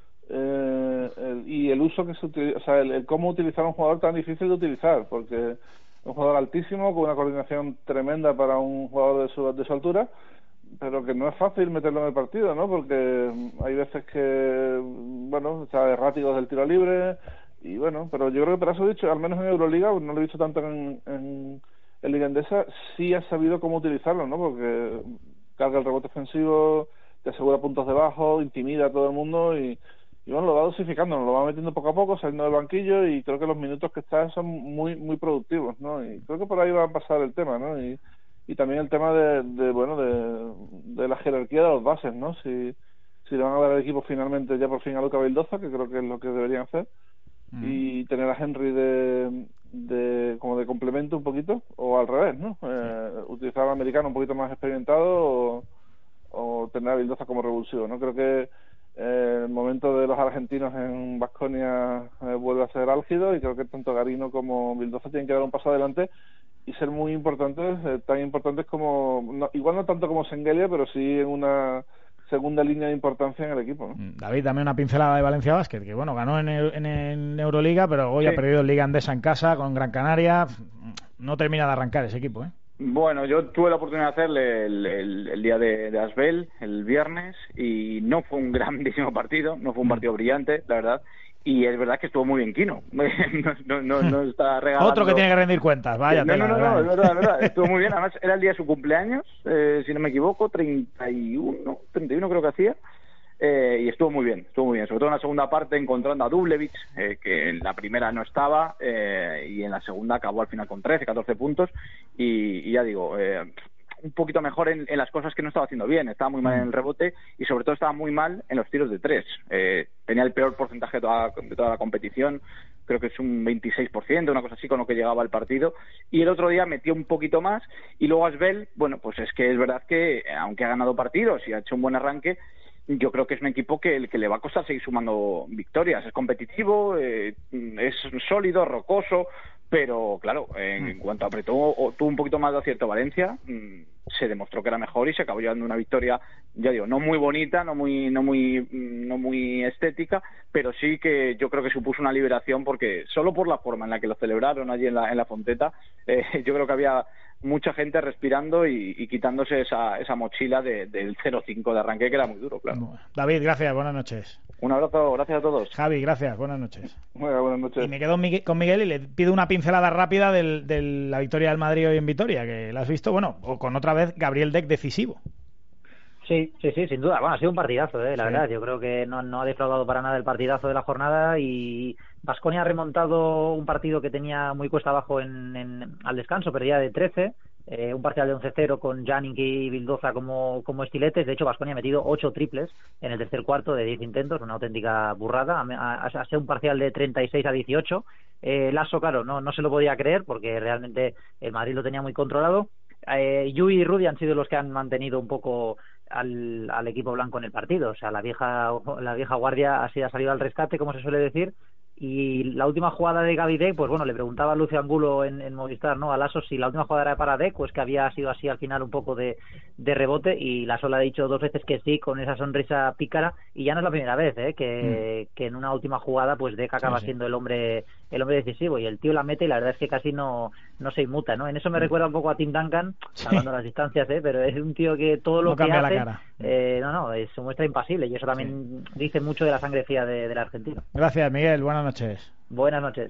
Eh, el, y el uso que se utiliza, o sea, el, el cómo utilizar a un jugador tan difícil de utilizar, porque es un jugador altísimo, con una coordinación tremenda para un jugador de su, de su altura, pero que no es fácil meterlo en el partido, ¿no? Porque hay veces que, bueno, está errático del tiro libre, y bueno, pero yo creo que para eso he dicho, al menos en Euroliga, no lo he visto tanto en, en, en Liga Endesa, sí ha sabido cómo utilizarlo, ¿no? Porque carga el rebote ofensivo, te asegura puntos debajo, intimida a todo el mundo y Y bueno, lo va dosificando, nos lo va metiendo poco a poco, saliendo del banquillo, y creo que los minutos que está son muy muy productivos, ¿no? Y creo que por ahí va a pasar el tema, ¿no? Y, y también el tema de, de bueno, de, de la jerarquía de los bases, ¿no? Si, si le van a dar el equipo finalmente ya por fin a Luka Vildoza, que creo que es lo que deberían hacer, mm. y tener a Henry de, de como de complemento un poquito, o al revés, ¿no? Eh, utilizar al americano un poquito más experimentado, o, o tener a Vildoza como revulsivo, ¿no? Creo que Eh, el momento de los argentinos en Baskonia eh, vuelve a ser álgido, y creo que tanto Garino como Vildoza tienen que dar un paso adelante y ser muy importantes, eh, tan importantes como, no, igual no tanto como Sengelia, pero sí en una segunda línea de importancia en el equipo, ¿no? David, dame una pincelada de Valencia Basket, que bueno, ganó en, en, en Euroliga, pero hoy sí ha perdido en Liga Endesa en casa con Gran Canaria. No termina de arrancar ese equipo, ¿eh? Bueno, yo tuve la oportunidad de hacerle el, el, el día de, de Asbel, el viernes, y no fue un grandísimo partido, no fue un partido brillante, la verdad, y es verdad que estuvo muy bien Quino. no, no, no, no está regalando... Otro que tiene que rendir cuentas, vaya. No, no, no, no, es verdad, es verdad, estuvo muy bien, además era el día de su cumpleaños, eh, si no me equivoco, treinta y uno, treinta y uno creo que hacía, eh, y estuvo muy bien, estuvo muy bien, sobre todo en la segunda parte encontrando a Dubljevic, eh, que en la primera no estaba, eh, y en la segunda acabó al final con trece, catorce puntos, y, y ya digo, eh, un poquito mejor en, en las cosas que no estaba haciendo bien, estaba muy mal en el rebote y sobre todo estaba muy mal en los tiros de tres, eh, tenía el peor porcentaje de toda, de toda la competición, creo que es un veintiséis por ciento, una cosa así con lo que llegaba al partido, y el otro día metió un poquito más, y luego Asbel, bueno, pues es que es verdad que aunque ha ganado partidos y ha hecho un buen arranque, yo creo que es un equipo que, el que le va a costar seguir sumando victorias. Es competitivo, eh, es sólido, rocoso, pero claro, en, en cuanto apretó o tuvo un poquito más de acierto Valencia, mmm, se demostró que era mejor y se acabó llevando una victoria, ya digo, no muy bonita, no muy no muy no muy estética, pero sí que yo creo que supuso una liberación, porque solo por la forma en la que lo celebraron allí en la en la Fonteta, eh, yo creo que había mucha gente respirando y, y quitándose esa, esa mochila de, del cero cinco de arranque, que era muy duro, claro. David, gracias, buenas noches. Un abrazo, gracias a todos. Javi, gracias, buenas noches. Bueno, buenas noches. Y me quedo con Miguel y le pido una pincelada rápida del, de la victoria del Madrid hoy en Vitoria, que la has visto, bueno, o con otra vez Gabriel Deck decisivo. Sí, sí, sí, sin duda. Bueno, ha sido un partidazo, ¿eh? La sí. verdad. Yo creo que no, no ha defraudado para nada el partidazo de la jornada, y Baskonia ha remontado un partido que tenía muy cuesta abajo en, en, al descanso, perdía de trece, eh, un parcial de once cero con Janic y Vildoza como, como estiletes. De hecho, Baskonia ha metido ocho triples en el tercer cuarto de diez intentos, una auténtica burrada. Ha, ha, ha sido un parcial de treinta y seis a dieciocho. Eh, Lasso, claro, no, no se lo podía creer, porque realmente el Madrid lo tenía muy controlado. Eh, Yui y Rudy han sido los que han mantenido un poco al, al equipo blanco en el partido. O sea, la vieja la vieja guardia así ha salido al rescate, como se suele decir. Y la última jugada de Gaby Deck, pues bueno, le preguntaba a Lucio Angulo en, en Movistar, ¿no?, a Lasso, si la última jugada era para Deck, pues que había sido así al final un poco de, de rebote, y Lasso le ha dicho dos veces que sí, con esa sonrisa pícara, y ya no es la primera vez, ¿eh?, que, mm. que en una última jugada pues Deck acaba sí, sí. siendo el hombre el hombre decisivo, y el tío la mete, y la verdad es que casi no, no se inmuta, ¿no? En eso me mm. recuerda un poco a Tim Duncan, sí. hablando de las distancias, ¿eh?, pero es un tío que todo lo no que cambia hace, la cara. Eh, no, no, es, se muestra impasible, y eso también sí. dice mucho de la sangre fría de, del argentino. Gracias, Miguel, buenas noches. Buenas noches.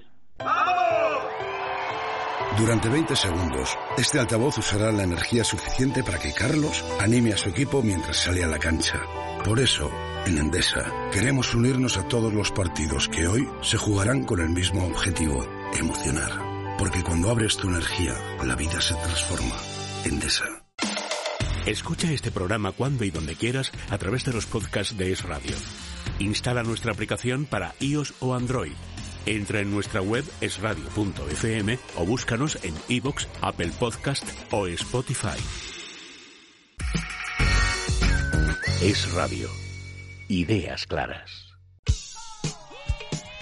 Durante veinte segundos, este altavoz usará la energía suficiente para que Carlos anime a su equipo mientras sale a la cancha. Por eso, en Endesa, queremos unirnos a todos los partidos que hoy se jugarán con el mismo objetivo: emocionar. Porque cuando abres tu energía, la vida se transforma. Endesa. Escucha este programa cuando y donde quieras a través de los podcasts de Es Radio. Instala nuestra aplicación para iOS o Android. Entra en nuestra web es radio punto efe eme o búscanos en iVoox, Apple Podcast o Spotify. Es Radio. Ideas claras.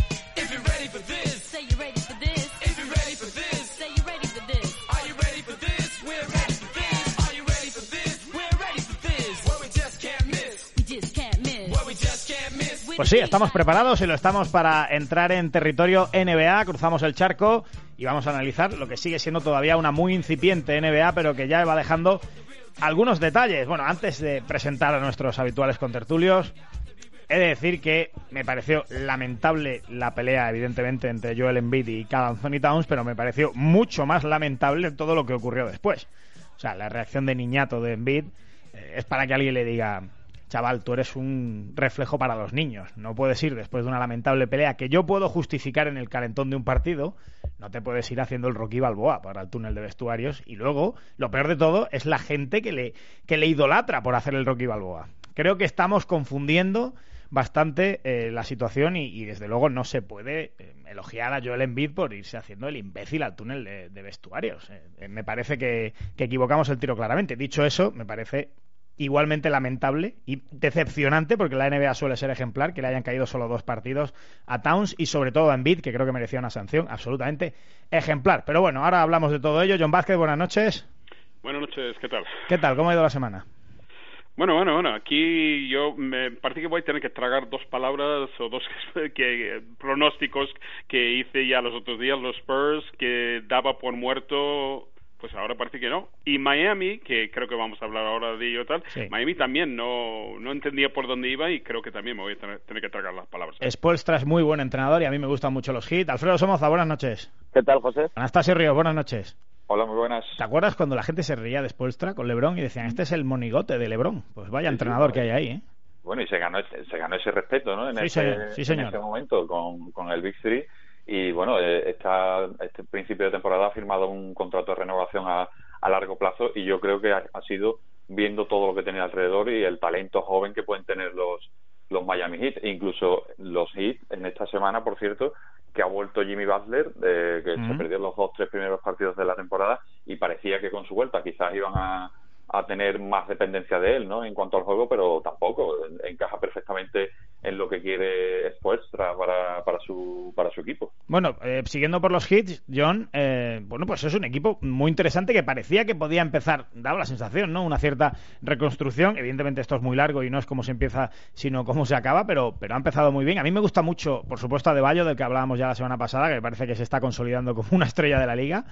Pues sí, estamos preparados y lo estamos para entrar en territorio N B A, cruzamos el charco y vamos a analizar lo que sigue siendo todavía una muy incipiente N B A, pero que ya va dejando algunos detalles. Bueno, antes de presentar a nuestros habituales contertulios, he de decir que me pareció lamentable la pelea, evidentemente, entre Joel Embiid y Karl Anthony Towns, pero me pareció mucho más lamentable todo lo que ocurrió después. O sea, la reacción de niñato de Embiid eh, es para que alguien le diga: chaval, tú eres un reflejo para los niños. No puedes ir después de una lamentable pelea que yo puedo justificar en el calentón de un partido. No te puedes ir haciendo el Rocky Balboa para el túnel de vestuarios. Y luego, lo peor de todo, es la gente que le, que le idolatra por hacer el Rocky Balboa. Creo que estamos confundiendo bastante eh, la situación y, y desde luego no se puede eh, elogiar a Joel Embiid por irse haciendo el imbécil al túnel de, de vestuarios. Eh, me parece que, que equivocamos el tiro claramente. Dicho eso, me parece igualmente lamentable y decepcionante, porque la N B A suele ser ejemplar, que le hayan caído solo dos partidos a Towns y sobre todo a Embiid, que creo que merecía una sanción absolutamente ejemplar. Pero bueno, ahora hablamos de todo ello. John Vázquez, buenas noches. Buenas noches, ¿qué tal? ¿Qué tal? ¿Cómo ha ido la semana? Bueno, bueno, bueno, aquí yo me parece que voy a tener que tragar dos palabras o dos que, pronósticos que hice ya los otros días. Los Spurs, que daba por muerto, pues ahora parece que no. Y Miami, que creo que vamos a hablar ahora de ello tal, sí. Miami también no, no entendía por dónde iba y creo que también me voy a tener, tener que tragar las palabras. Spoelstra es muy buen entrenador y a mí me gustan mucho los Heat. Alfredo Somoza, buenas noches. ¿Qué tal, José? Anastasio Ríos, buenas noches. Hola, muy buenas. ¿Te acuerdas cuando la gente se reía de Spoelstra con LeBron y decían, este es el monigote de LeBron? Pues vaya sí, entrenador sí, que hay ahí, ¿eh? Bueno, y se ganó se ganó ese respeto, ¿no? En, sí, ese, señor. Sí, señor. en ese momento con, con el Big Three. Y bueno, esta, este principio de temporada ha firmado un contrato de renovación a, a largo plazo y yo creo que ha, ha sido viendo todo lo que tenía alrededor y el talento joven que pueden tener los, los Miami Heat. E incluso los Heat en esta semana, por cierto, que ha vuelto Jimmy Butler, eh, que uh-huh. se perdió los dos, tres primeros partidos de la temporada y parecía que con su vuelta quizás iban a, a tener más dependencia de él, ¿no? En cuanto al juego, pero tampoco. Encaja perfectamente en lo que quiere Spoelstra para, para su para su equipo. Bueno, eh, siguiendo por los Heat, John, eh, bueno, pues es un equipo muy interesante que parecía que podía empezar, daba la sensación, ¿no? Una cierta reconstrucción. Evidentemente esto es muy largo y no es cómo se empieza, sino cómo se acaba, pero, pero ha empezado muy bien. A mí me gusta mucho, por supuesto, Adebayo, del que hablábamos ya la semana pasada, que me parece que se está consolidando como una estrella de la liga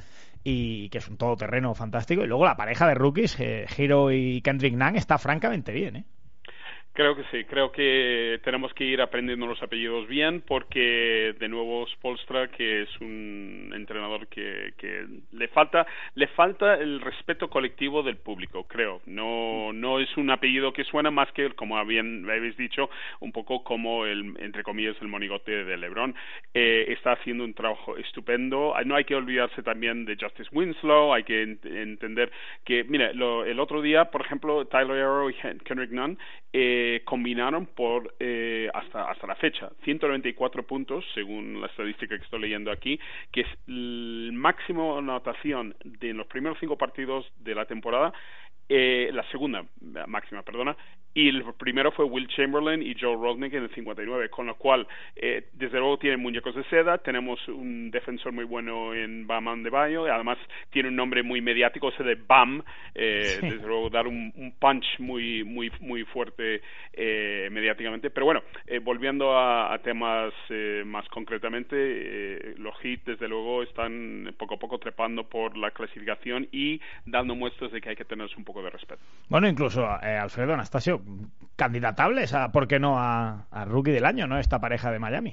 y que es un todoterreno fantástico. Y luego la pareja de rookies, eh, Hero y Kendrick Nunn, está francamente bien, ¿eh? Creo que sí, creo que tenemos que ir aprendiendo los apellidos bien porque de nuevo Spoelstra, que es un entrenador que, que le falta le falta el respeto colectivo del público, creo. No no es un apellido que suena más que, como bien habéis dicho, un poco como el, entre comillas, el monigote de LeBron. Eh, está haciendo un trabajo estupendo. No hay que olvidarse también de Justice Winslow, hay que ent- entender que, mira, lo, el otro día, por ejemplo, Tyler Herro y Kendrick Nunn eh, combinaron por eh, hasta hasta la fecha ciento noventa y cuatro puntos según la estadística que estoy leyendo aquí, que es el máximo anotación de los primeros cinco partidos de la temporada, eh, la segunda máxima, perdona, y el primero fue Will Chamberlain y Joe Rodnick en el cincuenta y nueve, con lo cual eh, desde luego tienen muñecos de seda. Tenemos un defensor muy bueno en Bam Adebayo, y además tiene un nombre muy mediático, ese de Bam, eh, sí. Desde luego dar un, un punch muy muy muy fuerte eh, mediáticamente. Pero bueno, eh, volviendo a, a temas eh, más concretamente, eh, los Heat desde luego están poco a poco trepando por la clasificación y dando muestras de que hay que tenerse un poco de respeto. Bueno, incluso eh, Alfredo, Anastasio, candidatables a, ¿por qué no?, a, a Rookie del Año, ¿no?, esta pareja de Miami.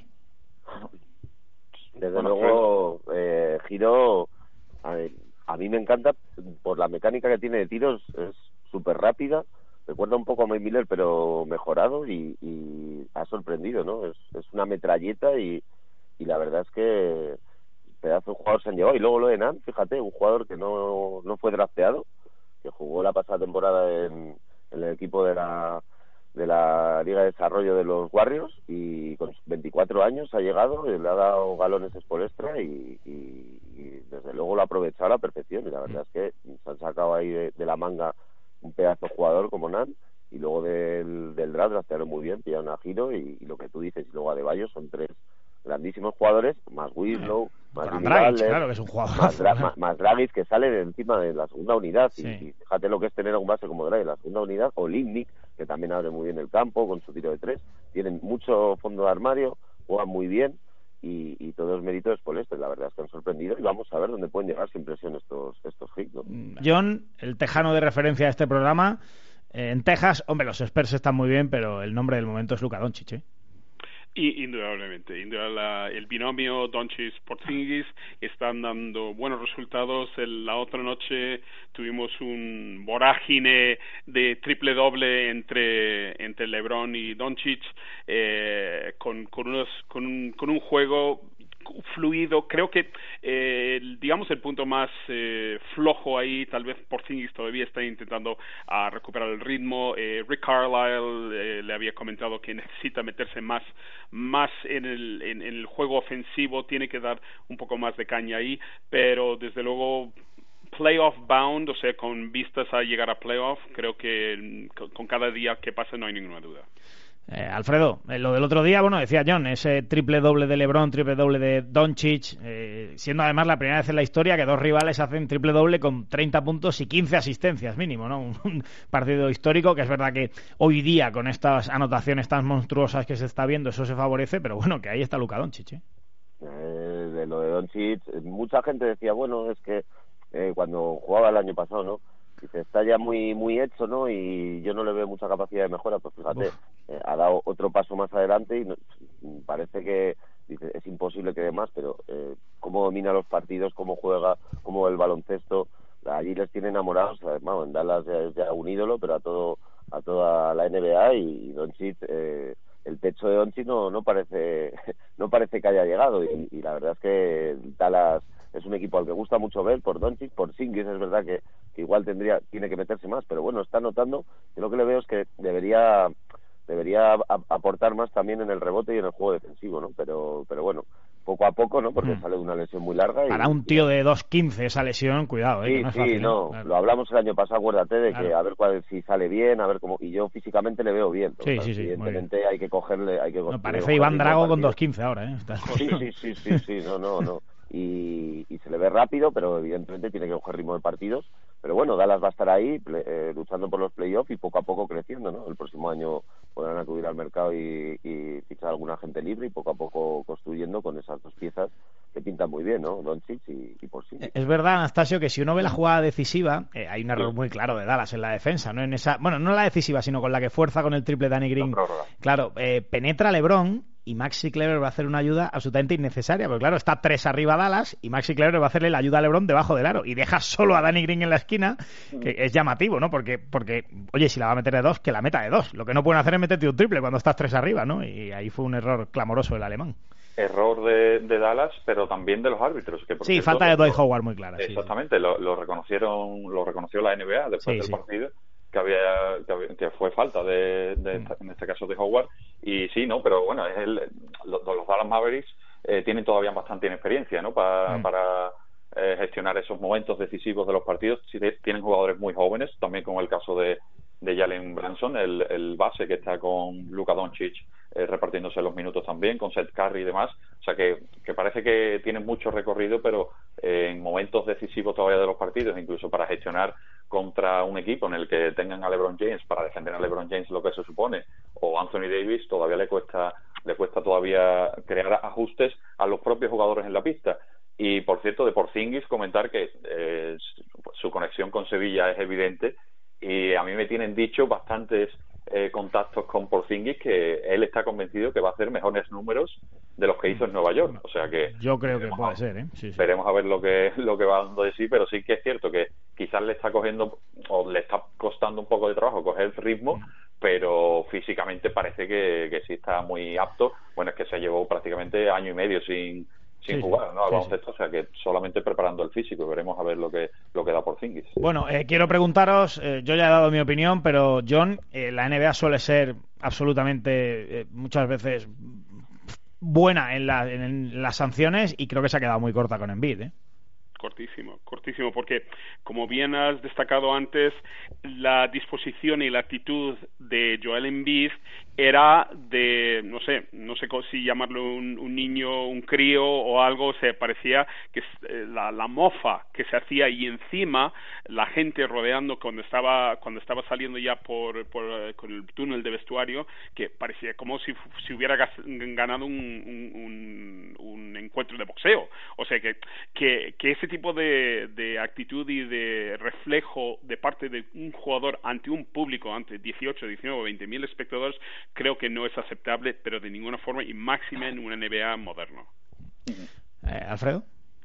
Desde bueno, luego, eh, Giro, a, a mí me encanta por la mecánica que tiene de tiros, es súper rápida, recuerda un poco a Mike Miller, pero mejorado y, y ha sorprendido, ¿no? Es, es una metralleta y, y la verdad es que pedazo de jugador se han llevado. Y luego lo de Nunn, fíjate, un jugador que no, no fue drafteado, que jugó la pasada temporada en, en el equipo de la de la Liga de Desarrollo de los Warriors y con veinticuatro años ha llegado, le ha dado galones Spoelstra y, y, y desde luego lo ha aprovechado a la perfección y la verdad es que se han sacado ahí de, de la manga un pedazo de jugador como Nunn y luego del, del draft draftearon muy bien, pillaron a Giro y, y lo que tú dices y luego Adebayo son tres grandísimos jugadores, más Winslow, más Jimmy Butler, claro que es un jugador, más, Dra- más, más Dragic, que salen encima de la segunda unidad sí. y, y fíjate lo que es tener a un base como Dragic en la segunda unidad, o Lindnik, que también abre muy bien el campo con su tiro de tres. Tienen mucho fondo de armario, juegan muy bien y, y todo es mérito de Spolestre. La verdad es que han sorprendido y vamos a ver dónde pueden llegar sin presión estos, estos Heat, ¿no? John, el tejano de referencia de este programa, eh, en Texas, hombre, los Spurs están muy bien, pero el nombre del momento es Luka Doncic, ¿eh? Y indudablemente, indudablemente el binomio Doncic-Porzingis están dando buenos resultados. El, la otra noche tuvimos un vorágine de triple doble entre entre LeBron y Doncic, eh, con con unos con un, con un juego fluido. Creo que eh, digamos el punto más eh, flojo ahí, tal vez Porzingis todavía está intentando a recuperar el ritmo. eh, Rick Carlisle eh, le había comentado que necesita meterse más más en el en, en el juego ofensivo, tiene que dar un poco más de caña ahí, pero desde luego playoff bound, o sea, con vistas a llegar a playoff, creo que con cada día que pasa no hay ninguna duda. Eh, Alfredo, eh, lo del otro día, bueno, decía John, ese triple doble de LeBron, triple doble de Doncic, eh, siendo además la primera vez en la historia que dos rivales hacen triple doble con treinta puntos y quince asistencias mínimo, ¿no? Un, un partido histórico, que es verdad que hoy día con estas anotaciones tan monstruosas que se está viendo eso se favorece, pero bueno, que ahí está Luka Doncic, ¿eh? Eh, de lo de Doncic, mucha gente decía, bueno, es que eh, cuando jugaba el año pasado, ¿no? Dice, está ya muy muy hecho, ¿no? Y yo no le veo mucha capacidad de mejora. Pues fíjate, eh, ha dado otro paso más adelante y no, parece que dice, es imposible que dé más, pero eh, cómo domina los partidos, cómo juega, cómo el baloncesto, allí les tiene enamorados. Bueno, en Dallas ya es ya un ídolo, pero a todo a toda la N B A y, y Doncic, eh, el techo de Doncic no no parece no parece que haya llegado y, y la verdad es que Dallas es un equipo al que gusta mucho ver por Doncic, por Porzingis es verdad que, que igual tendría tiene que meterse más, pero bueno, está notando. Yo lo que le veo es que debería debería a, aportar más también en el rebote y en el juego defensivo, ¿no? Pero pero bueno, poco a poco, ¿no? Porque mm. sale de una lesión muy larga. Y, para un tío de dos quince esa lesión, cuidado, ¿eh? Sí, que no es sí, fácil, no, claro. Lo hablamos el año pasado, acuérdate de Claro. que a ver cuál, si sale bien, a ver cómo, y yo físicamente le veo bien. Sí, o sea, sí, sí, evidentemente hay que cogerle, hay que no, parece Iván Drago con dos quince ahora, ¿eh? Está... Sí, sí, sí, sí, sí, no, no, no. Y, y se le ve rápido, pero evidentemente tiene que coger ritmo de partidos. Pero bueno, Dallas va a estar ahí ple, eh, luchando por los playoffs y poco a poco creciendo, ¿no? El próximo año podrán acudir al mercado y, y fichar a alguna gente libre y poco a poco construyendo con esas dos piezas que pintan muy bien, ¿no? Doncic y, y Porzingis. Es verdad, Anastasio, que si uno ve la jugada decisiva, eh, hay un error muy claro de Dallas en la defensa, ¿no? En esa, bueno, no la decisiva, sino con la que fuerza con el triple Danny Green. Claro, eh, penetra LeBron y Maxi Kleber va a hacer una ayuda absolutamente innecesaria, porque claro, está tres arriba Dallas y Maxi Kleber va a hacerle la ayuda a LeBron debajo del aro y deja solo a Danny Green en la esquina, que es llamativo, ¿no? Porque, porque oye, si la va a meter de dos, que la meta de dos. Lo que no pueden hacer es meterte un triple cuando estás tres arriba, ¿no? Y ahí fue un error clamoroso del alemán. Error de, de Dallas, pero también de los árbitros. Que por sí, cierto, falta de Dwight lo, Howard muy clara. Exactamente, sí. lo, lo reconocieron, lo reconoció la N B A después sí, del sí. partido. Que había, que había que fue falta de, de mm. en este caso de Howard y sí, no, pero bueno, es el, los, los Dallas Mavericks eh, tienen todavía bastante inexperiencia, ¿no? Para, mm. para eh, gestionar esos momentos decisivos de los partidos. Sí, tienen jugadores muy jóvenes, también como el caso de de Jalen Brunson, el, el base que está con Luka Doncic eh, repartiéndose los minutos también, con Seth Curry y demás. O sea que, que parece que tienen mucho recorrido, pero eh, en momentos decisivos todavía de los partidos, incluso para gestionar contra un equipo en el que tengan a LeBron James, para defender a LeBron James lo que se supone, o Anthony Davis, todavía le cuesta le cuesta todavía crear ajustes a los propios jugadores en la pista. Y por cierto, de Porzingis, comentar que eh, su conexión con Sevilla es evidente. Y a mí me tienen dicho bastantes eh, contactos con Porzingis que él está convencido que va a hacer mejores números de los que hizo en Nueva York. O sea que yo creo que puede a, ser, ¿eh? Sí, sí. Veremos a ver lo que lo que va dando de sí, pero sí que es cierto que quizás le está cogiendo o le está costando un poco de trabajo coger el ritmo, pero físicamente parece que, que sí está muy apto. Bueno, es que se llevó prácticamente año y medio sin sin sí, jugar, ¿no? Al sí, baloncesto, sí. O sea que solamente preparando el físico. Veremos a ver lo que lo que da Porzingis. Bueno, eh, quiero preguntaros, eh, yo ya he dado mi opinión, pero John, eh, la N B A suele ser absolutamente, eh, muchas veces buena en, la, en las sanciones y creo que se ha quedado muy corta con Embiid, ¿eh? Cortísimo, cortísimo, porque como bien has destacado antes, la disposición y la actitud de Joel Embiid era de, no sé, no sé si llamarlo un, un niño, un crío o algo, se parecía que la, la mofa que se hacía y encima la gente rodeando cuando estaba cuando estaba saliendo ya por, por con el túnel de vestuario, que parecía como si, si hubiera ganado un, un, un, un encuentro de boxeo, o sea que que, que ese tipo de, de actitud y de reflejo de parte de un jugador ante un público, ante dieciocho, diecinueve, veinte mil espectadores, creo que no es aceptable, pero de ninguna forma, y máxima en una N B A moderno. Eh, ¿Alfredo?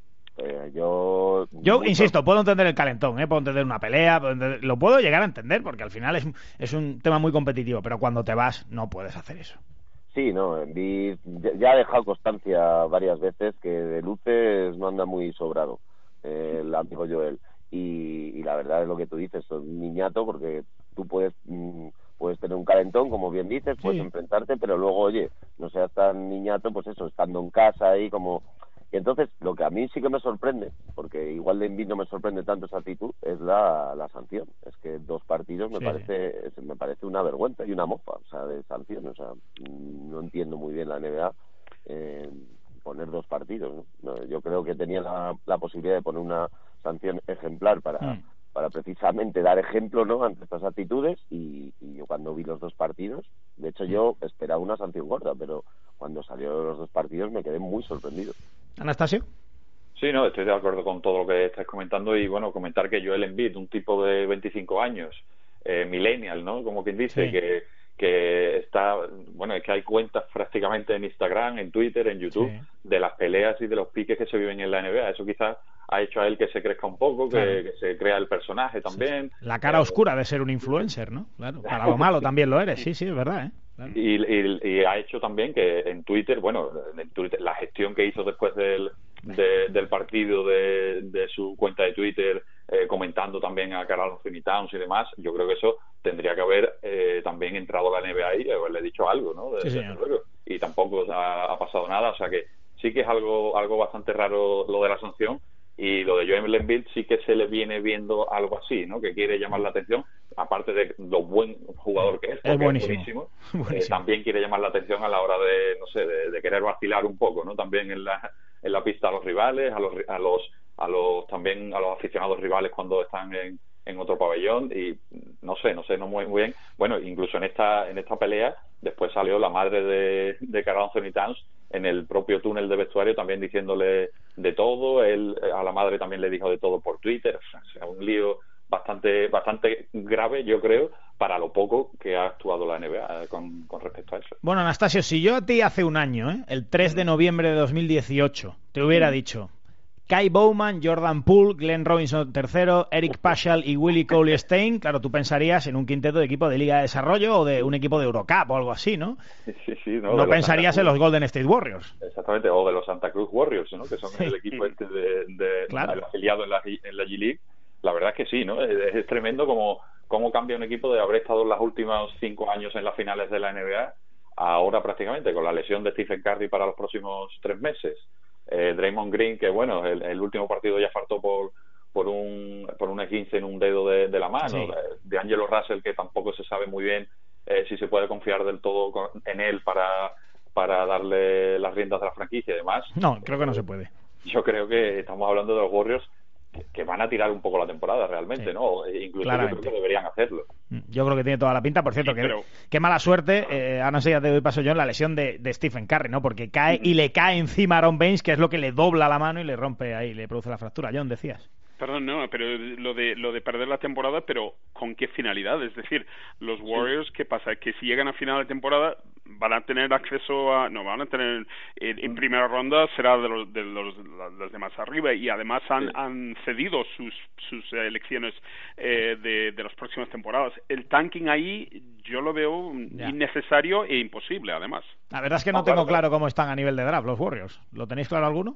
Eh, yo yo insisto, puedo entender el calentón, ¿eh? Puedo entender una pelea, puedo entender, lo puedo llegar a entender, porque al final es, es un tema muy competitivo, pero cuando te vas no puedes hacer eso. Sí, no, Embiid ya ha dejado constancia varias veces que de luces no anda muy sobrado eh, el amigo Joel, y, y la verdad es lo que tú dices, es un niñato, porque tú puedes mm, puedes tener un calentón, como bien dices, puedes sí. enfrentarte, pero luego, oye, no seas tan niñato, pues eso, estando en casa ahí como... Y entonces, lo que a mí sí que me sorprende, porque igual de Embiid no me sorprende tanto esa actitud, es la, la sanción. Es que dos partidos me sí. parece es, me parece una vergüenza y una mofa, o sea, de sanción. O sea, no entiendo muy bien la N B A eh, poner dos partidos, ¿no? No, yo creo que tenía la, la posibilidad de poner una sanción ejemplar para... Mm. para precisamente dar ejemplo, ¿no?, ante estas actitudes, y, y yo cuando vi los dos partidos, de hecho yo esperaba una sanción gorda, pero cuando salieron los dos partidos me quedé muy sorprendido. ¿Anastasio? Sí, no, estoy de acuerdo con todo lo que estás comentando, y bueno, comentar que Joel Embiid, un tipo de veinticinco años, eh, millennial, ¿no?, como quien dice, sí. que que está, bueno, es que hay cuentas prácticamente en Instagram, en Twitter, en YouTube, sí. de las peleas y de los piques que se viven en la N B A. Eso quizás ha hecho a él que se crezca un poco, que, claro. que se crea el personaje también. Sí. La cara eh, oscura de ser un influencer, ¿no? Claro, para lo malo también lo eres, sí, sí, es verdad, ¿eh? Claro. Y, y, y ha hecho también que en Twitter, bueno, en Twitter, la gestión que hizo después del, de, del partido de, de su cuenta de Twitter, eh, comentando también a Karl Anthony Towns y demás, yo creo que eso tendría que haber eh, también entrado a la N B A y haberle dicho algo, ¿no? De, sí, de y tampoco ha, ha pasado nada, o sea que sí que es algo algo bastante raro lo de la sanción. Y lo de Joel Embiid sí que se le viene viendo algo así, ¿no?, que quiere llamar la atención, aparte de lo buen jugador que es, porque es buenísimo, es buenísimo, buenísimo. Eh, también quiere llamar la atención a la hora de, no sé, de, de querer vacilar un poco, ¿no?, también en la en la pista a los rivales, a los a los a los también a los aficionados rivales cuando están en, en otro pabellón, y no sé, no sé, no muy, muy bien. Bueno, incluso en esta en esta pelea después salió la madre de, de Karl Anthony Towns en el propio túnel de vestuario también diciéndole de todo. Él a la madre también le dijo de todo por Twitter. O sea, un lío bastante bastante grave, yo creo, para lo poco que ha actuado la N B A con, con respecto a eso. Bueno, Anastasio, si yo a ti hace un año, ¿eh? el tres de noviembre de dos mil dieciocho, te hubiera mm. dicho Kai Bowman, Jordan Poole, Glenn Robinson tercero, Eric Paschall y Willie Cauley-Stein, claro, tú pensarías en un quinteto de equipo de Liga de Desarrollo o de un equipo de Eurocup o algo así, ¿no? Sí, sí, no, no pensarías en los Golden State Warriors. Exactamente, o de los Santa Cruz Warriors, ¿no?, que son sí. el equipo este de, de claro. el afiliado en la, en la G-League. La verdad es que sí, ¿no? Es, es tremendo cómo, cómo cambia un equipo de haber estado en los últimos cinco años en las finales de la N B A, ahora prácticamente con la lesión de Stephen Curry para los próximos tres meses. Eh, Draymond Green, que bueno, el, el último partido ya faltó por por un por un esguince en un dedo de, de la mano. Sí. Eh, de Angelo Russell, que tampoco se sabe muy bien eh, si se puede confiar del todo con, en él para para darle las riendas de la franquicia y demás. No, creo que no se puede. Yo creo que estamos hablando de los Warriors que, que van a tirar un poco la temporada realmente, sí. ¿no? Incluso claramente. Yo creo que deberían hacerlo. Yo creo que tiene toda la pinta. Por cierto, sí, que pero... qué mala suerte, eh, ahora no sé, ya te doy paso yo, en la lesión de, de Stephen Curry, ¿no? Porque cae mm-hmm. y le cae encima a Aaron Baines, que es lo que le dobla la mano y le rompe ahí, le produce la fractura. John, decías. Perdón, no, pero lo de lo de perder la temporada, pero ¿con qué finalidad? Es decir, los Warriors, ¿qué pasa? Que si llegan a final de temporada van a tener acceso a... No, van a tener... En, en primera ronda será de los de los, los demás arriba, y además han, sí. han cedido sus sus elecciones eh, de, de las próximas temporadas. El tanking ahí yo lo veo ya. innecesario e imposible, además. La verdad es que no, no tengo claro, claro cómo están a nivel de draft los Warriors. ¿Lo tenéis claro alguno?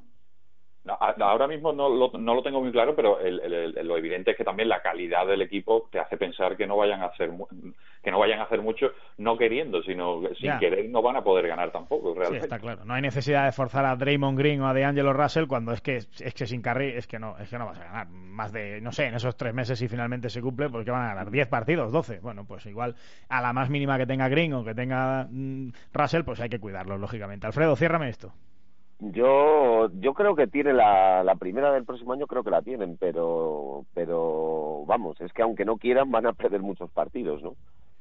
Ahora mismo no lo, no lo tengo muy claro, pero el, el, el, lo evidente es que también la calidad del equipo te hace pensar que no vayan a hacer que no vayan a hacer mucho no queriendo, sino sin Ya. querer no van a poder ganar tampoco, Sí, realmente. está claro. No hay necesidad de forzar a Draymond Green o a DeAngelo Russell cuando es que es que sin Curry es que no es que no vas a ganar más de, no sé, en esos tres meses si finalmente se cumple, pues que van a ganar diez partidos, doce. Bueno, pues igual a la más mínima que tenga Green o que tenga mm, Russell, pues hay que cuidarlo, lógicamente. Alfredo, ciérrame esto. Yo yo creo que tiene la, la primera del próximo año, creo que la tienen, pero pero vamos, es que aunque no quieran van a perder muchos partidos, ¿no?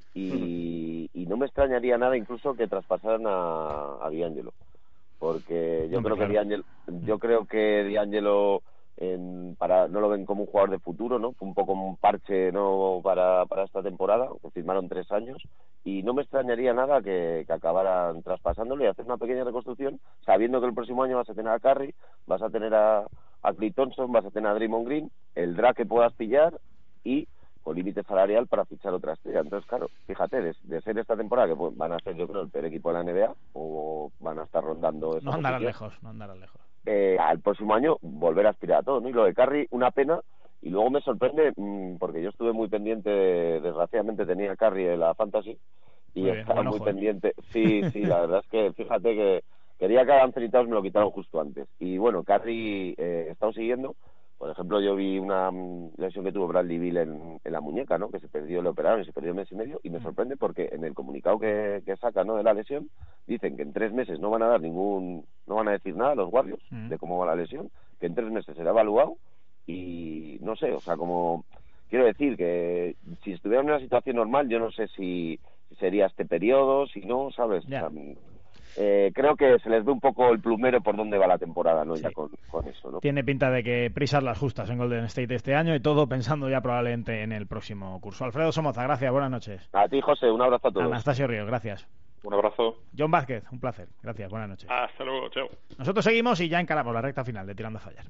Y, y no me extrañaría nada incluso que traspasaran a, a D'Angelo, porque yo Hombre, creo que claro. D'Angelo, yo creo que D'Angelo en, para no lo ven como un jugador de futuro, ¿no? Fue un poco un parche, ¿no? para, para esta temporada, que firmaron tres años, y no me extrañaría nada que, que acabaran traspasándolo y hacer una pequeña reconstrucción, sabiendo que el próximo año vas a tener a Curry, vas a tener a, a Klay Thompson, vas a tener a Draymond Green, el draft que puedas pillar y con límite salarial para fichar otra estrella. Entonces, claro, fíjate, de, de ser esta temporada, que pues, van a ser, yo creo, el peor equipo de la N B A, o van a estar rondando esa No andarán posición, lejos, no andarán lejos. eh, al próximo año volver a aspirar a todo, ¿no? Y lo de Curry, una pena, y luego me sorprende, mmm, porque yo estuve muy pendiente, de, desgraciadamente tenía a Curry en la Fantasy, y Muy bien, estaba buen muy ojo, ¿eh? pendiente, sí, sí, la verdad es que fíjate que quería que a Anthony Towns me lo quitaron justo antes, y bueno, Curry eh, he estado siguiendo. Por ejemplo, yo vi una mm, lesión que tuvo Bradley Beal en, en la muñeca, ¿no? Que se perdió, le operaron y se perdió un mes y medio. Y me sorprende porque en el comunicado que, que sacan, ¿no? de la lesión, dicen que en tres meses no van a dar ningún, no van a decir nada a los Warriors Mm. de cómo va la lesión, que en tres meses será evaluado y no sé, o sea, como quiero decir que si estuviera en una situación normal, yo no sé si, si sería este periodo, si no, ¿sabes? O sea, eh, creo que se les ve un poco el plumero por dónde va la temporada, ¿no? Ya con, con eso, ¿no? Tiene pinta de que prisas las justas en Golden State este año y todo pensando ya probablemente en el próximo curso. Alfredo Somoza, gracias, buenas noches. A ti, José, un abrazo a todos. Anastasio Ríos, gracias. Un abrazo. John Vázquez, un placer. Gracias, buenas noches. Hasta luego, chao. Nosotros seguimos y ya encaramos la recta final de Tirando a Fallar.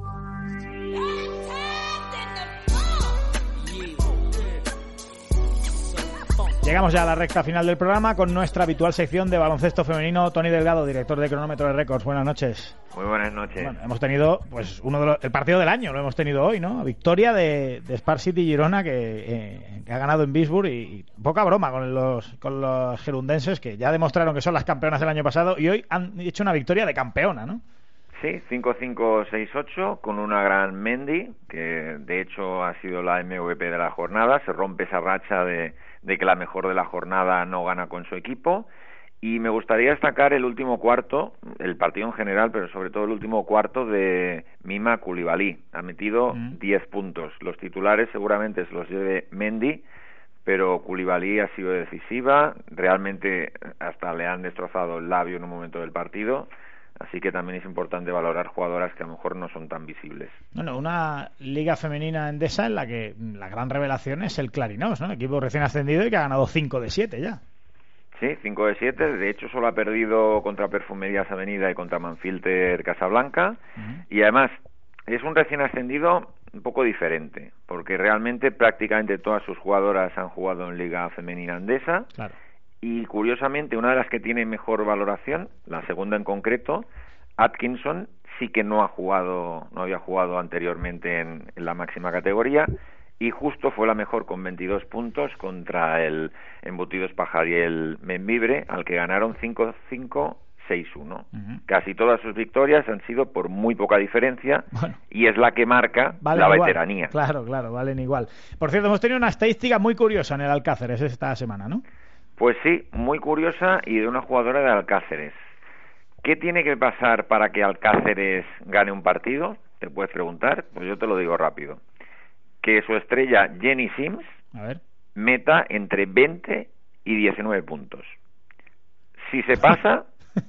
Llegamos ya a la recta final del programa con nuestra habitual sección de baloncesto femenino. Tony Delgado, director de Cronómetro de Records. Buenas noches. Muy buenas noches. Bueno, hemos tenido pues uno de los, el partido del año, lo hemos tenido hoy, ¿no? Victoria de, de Spar City Girona que, eh, que ha ganado en Bisburg y, y poca broma con los con los gerundenses que ya demostraron que son las campeonas del año pasado y hoy han hecho una victoria de campeona, ¿no? Sí, cinco cinco seis ocho con una gran Mendy, que de hecho ha sido la M V P de la jornada. Se rompe esa racha de, de que la mejor de la jornada no gana con su equipo. Y me gustaría destacar el último cuarto, el partido en general, pero sobre todo el último cuarto de Mima Coulibaly. Ha metido diez puntos. Los titulares seguramente se los lleve Mendy, pero Coulibaly ha sido decisiva. Realmente hasta le han destrozado el labio en un momento del partido. Así que también es importante valorar jugadoras que a lo mejor no son tan visibles. Bueno, una liga femenina endesa en la que la gran revelación es el Clarinos, ¿no? El equipo recién ascendido y que ha ganado cinco de siete ya. Sí, cinco de siete. De hecho, solo ha perdido contra Perfumerías Avenida y contra Manfilter Casablanca. Uh-huh. Y además, es un recién ascendido un poco diferente, porque realmente prácticamente todas sus jugadoras han jugado en liga femenina endesa. Claro. Y curiosamente, una de las que tiene mejor valoración, la segunda en concreto, Atkinson, sí que no ha jugado, no había jugado anteriormente en, en la máxima categoría, y justo fue la mejor con veintidós puntos contra el Embutidos Pajariel Membibre, al que ganaron cinco cinco seis uno. Uh-huh. Casi todas sus victorias han sido por muy poca diferencia, bueno, y es la que marca valen la igual. veteranía. Claro, claro, valen igual. Por cierto, hemos tenido una estadística muy curiosa en el Alcáceres esta semana, ¿no? Pues sí, muy curiosa y de una jugadora de Alcáceres. ¿Qué tiene que pasar para que Alcáceres gane un partido? Te puedes preguntar, pues yo te lo digo rápido. Que su estrella Jenny Sims A ver. meta entre veinte y diecinueve puntos. Si se pasa,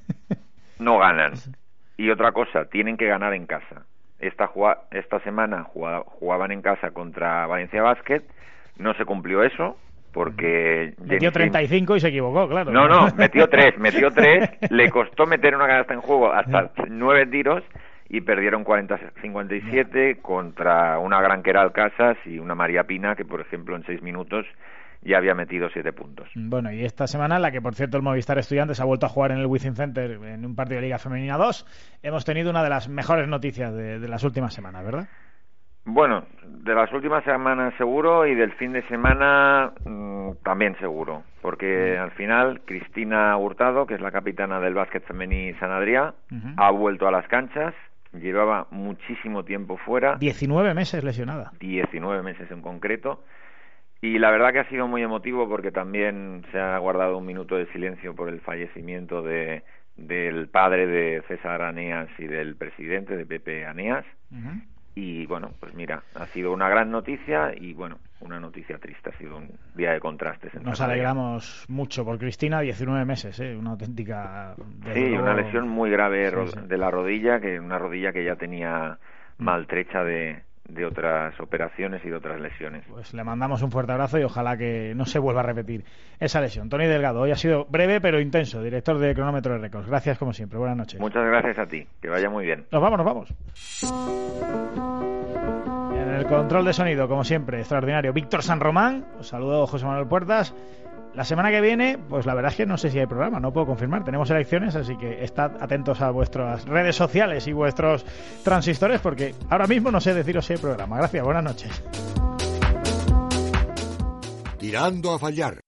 no ganan. Y otra cosa, tienen que ganar en casa. Esta, esta semana jugaban en casa contra Valencia Basket, no se cumplió eso, porque metió treinta y cinco y se equivocó, claro. No, no, metió tres, metió tres, le costó meter una canasta en juego hasta nueve tiros y perdieron cuarenta cincuenta y siete yeah. contra una gran Keral Casas y una María Pina que, por ejemplo, en seis minutos ya había metido siete puntos. Bueno, y esta semana, en la que por cierto el Movistar Estudiantes ha vuelto a jugar en el Wizzing Center en un partido de Liga Femenina dos, hemos tenido una de las mejores noticias de, de las últimas semanas, ¿verdad? Bueno, de las últimas semanas seguro y del fin de semana mmm, también seguro, porque al final Cristina Hurtado, que es la capitana del básquet femení San Adrià, uh-huh. ha vuelto a las canchas, llevaba muchísimo tiempo fuera. diecinueve meses lesionada. diecinueve meses en concreto. Y la verdad que ha sido muy emotivo porque también se ha guardado un minuto de silencio por el fallecimiento de del padre de César Aneas y del presidente, de Pepe Aneas. Uh-huh. Y bueno, pues mira, ha sido una gran noticia y bueno, una noticia triste, ha sido un día de contrastes. Nos alegramos mucho por Cristina, diecinueve meses, ¿eh? Una auténtica... Sí, luego... una lesión muy grave sí, sí. de la rodilla, que una rodilla que ya tenía maltrecha de... de otras operaciones y de otras lesiones. Pues le mandamos un fuerte abrazo y ojalá que no se vuelva a repetir esa lesión. Tony Delgado, hoy ha sido breve pero intenso, director de Cronómetro de Récords. Gracias como siempre, buenas noches. Muchas gracias a ti, que vaya muy bien. Nos vamos, nos vamos. En el control de sonido, como siempre, extraordinario, Víctor San Román. Os saludo, José Manuel Puertas. La semana que viene, pues la verdad es que no sé si hay programa, no puedo confirmar. Tenemos elecciones, así que estad atentos a vuestras redes sociales y vuestros transistores, porque ahora mismo no sé deciros si hay programa. Gracias, buenas noches. Tirando a fallar.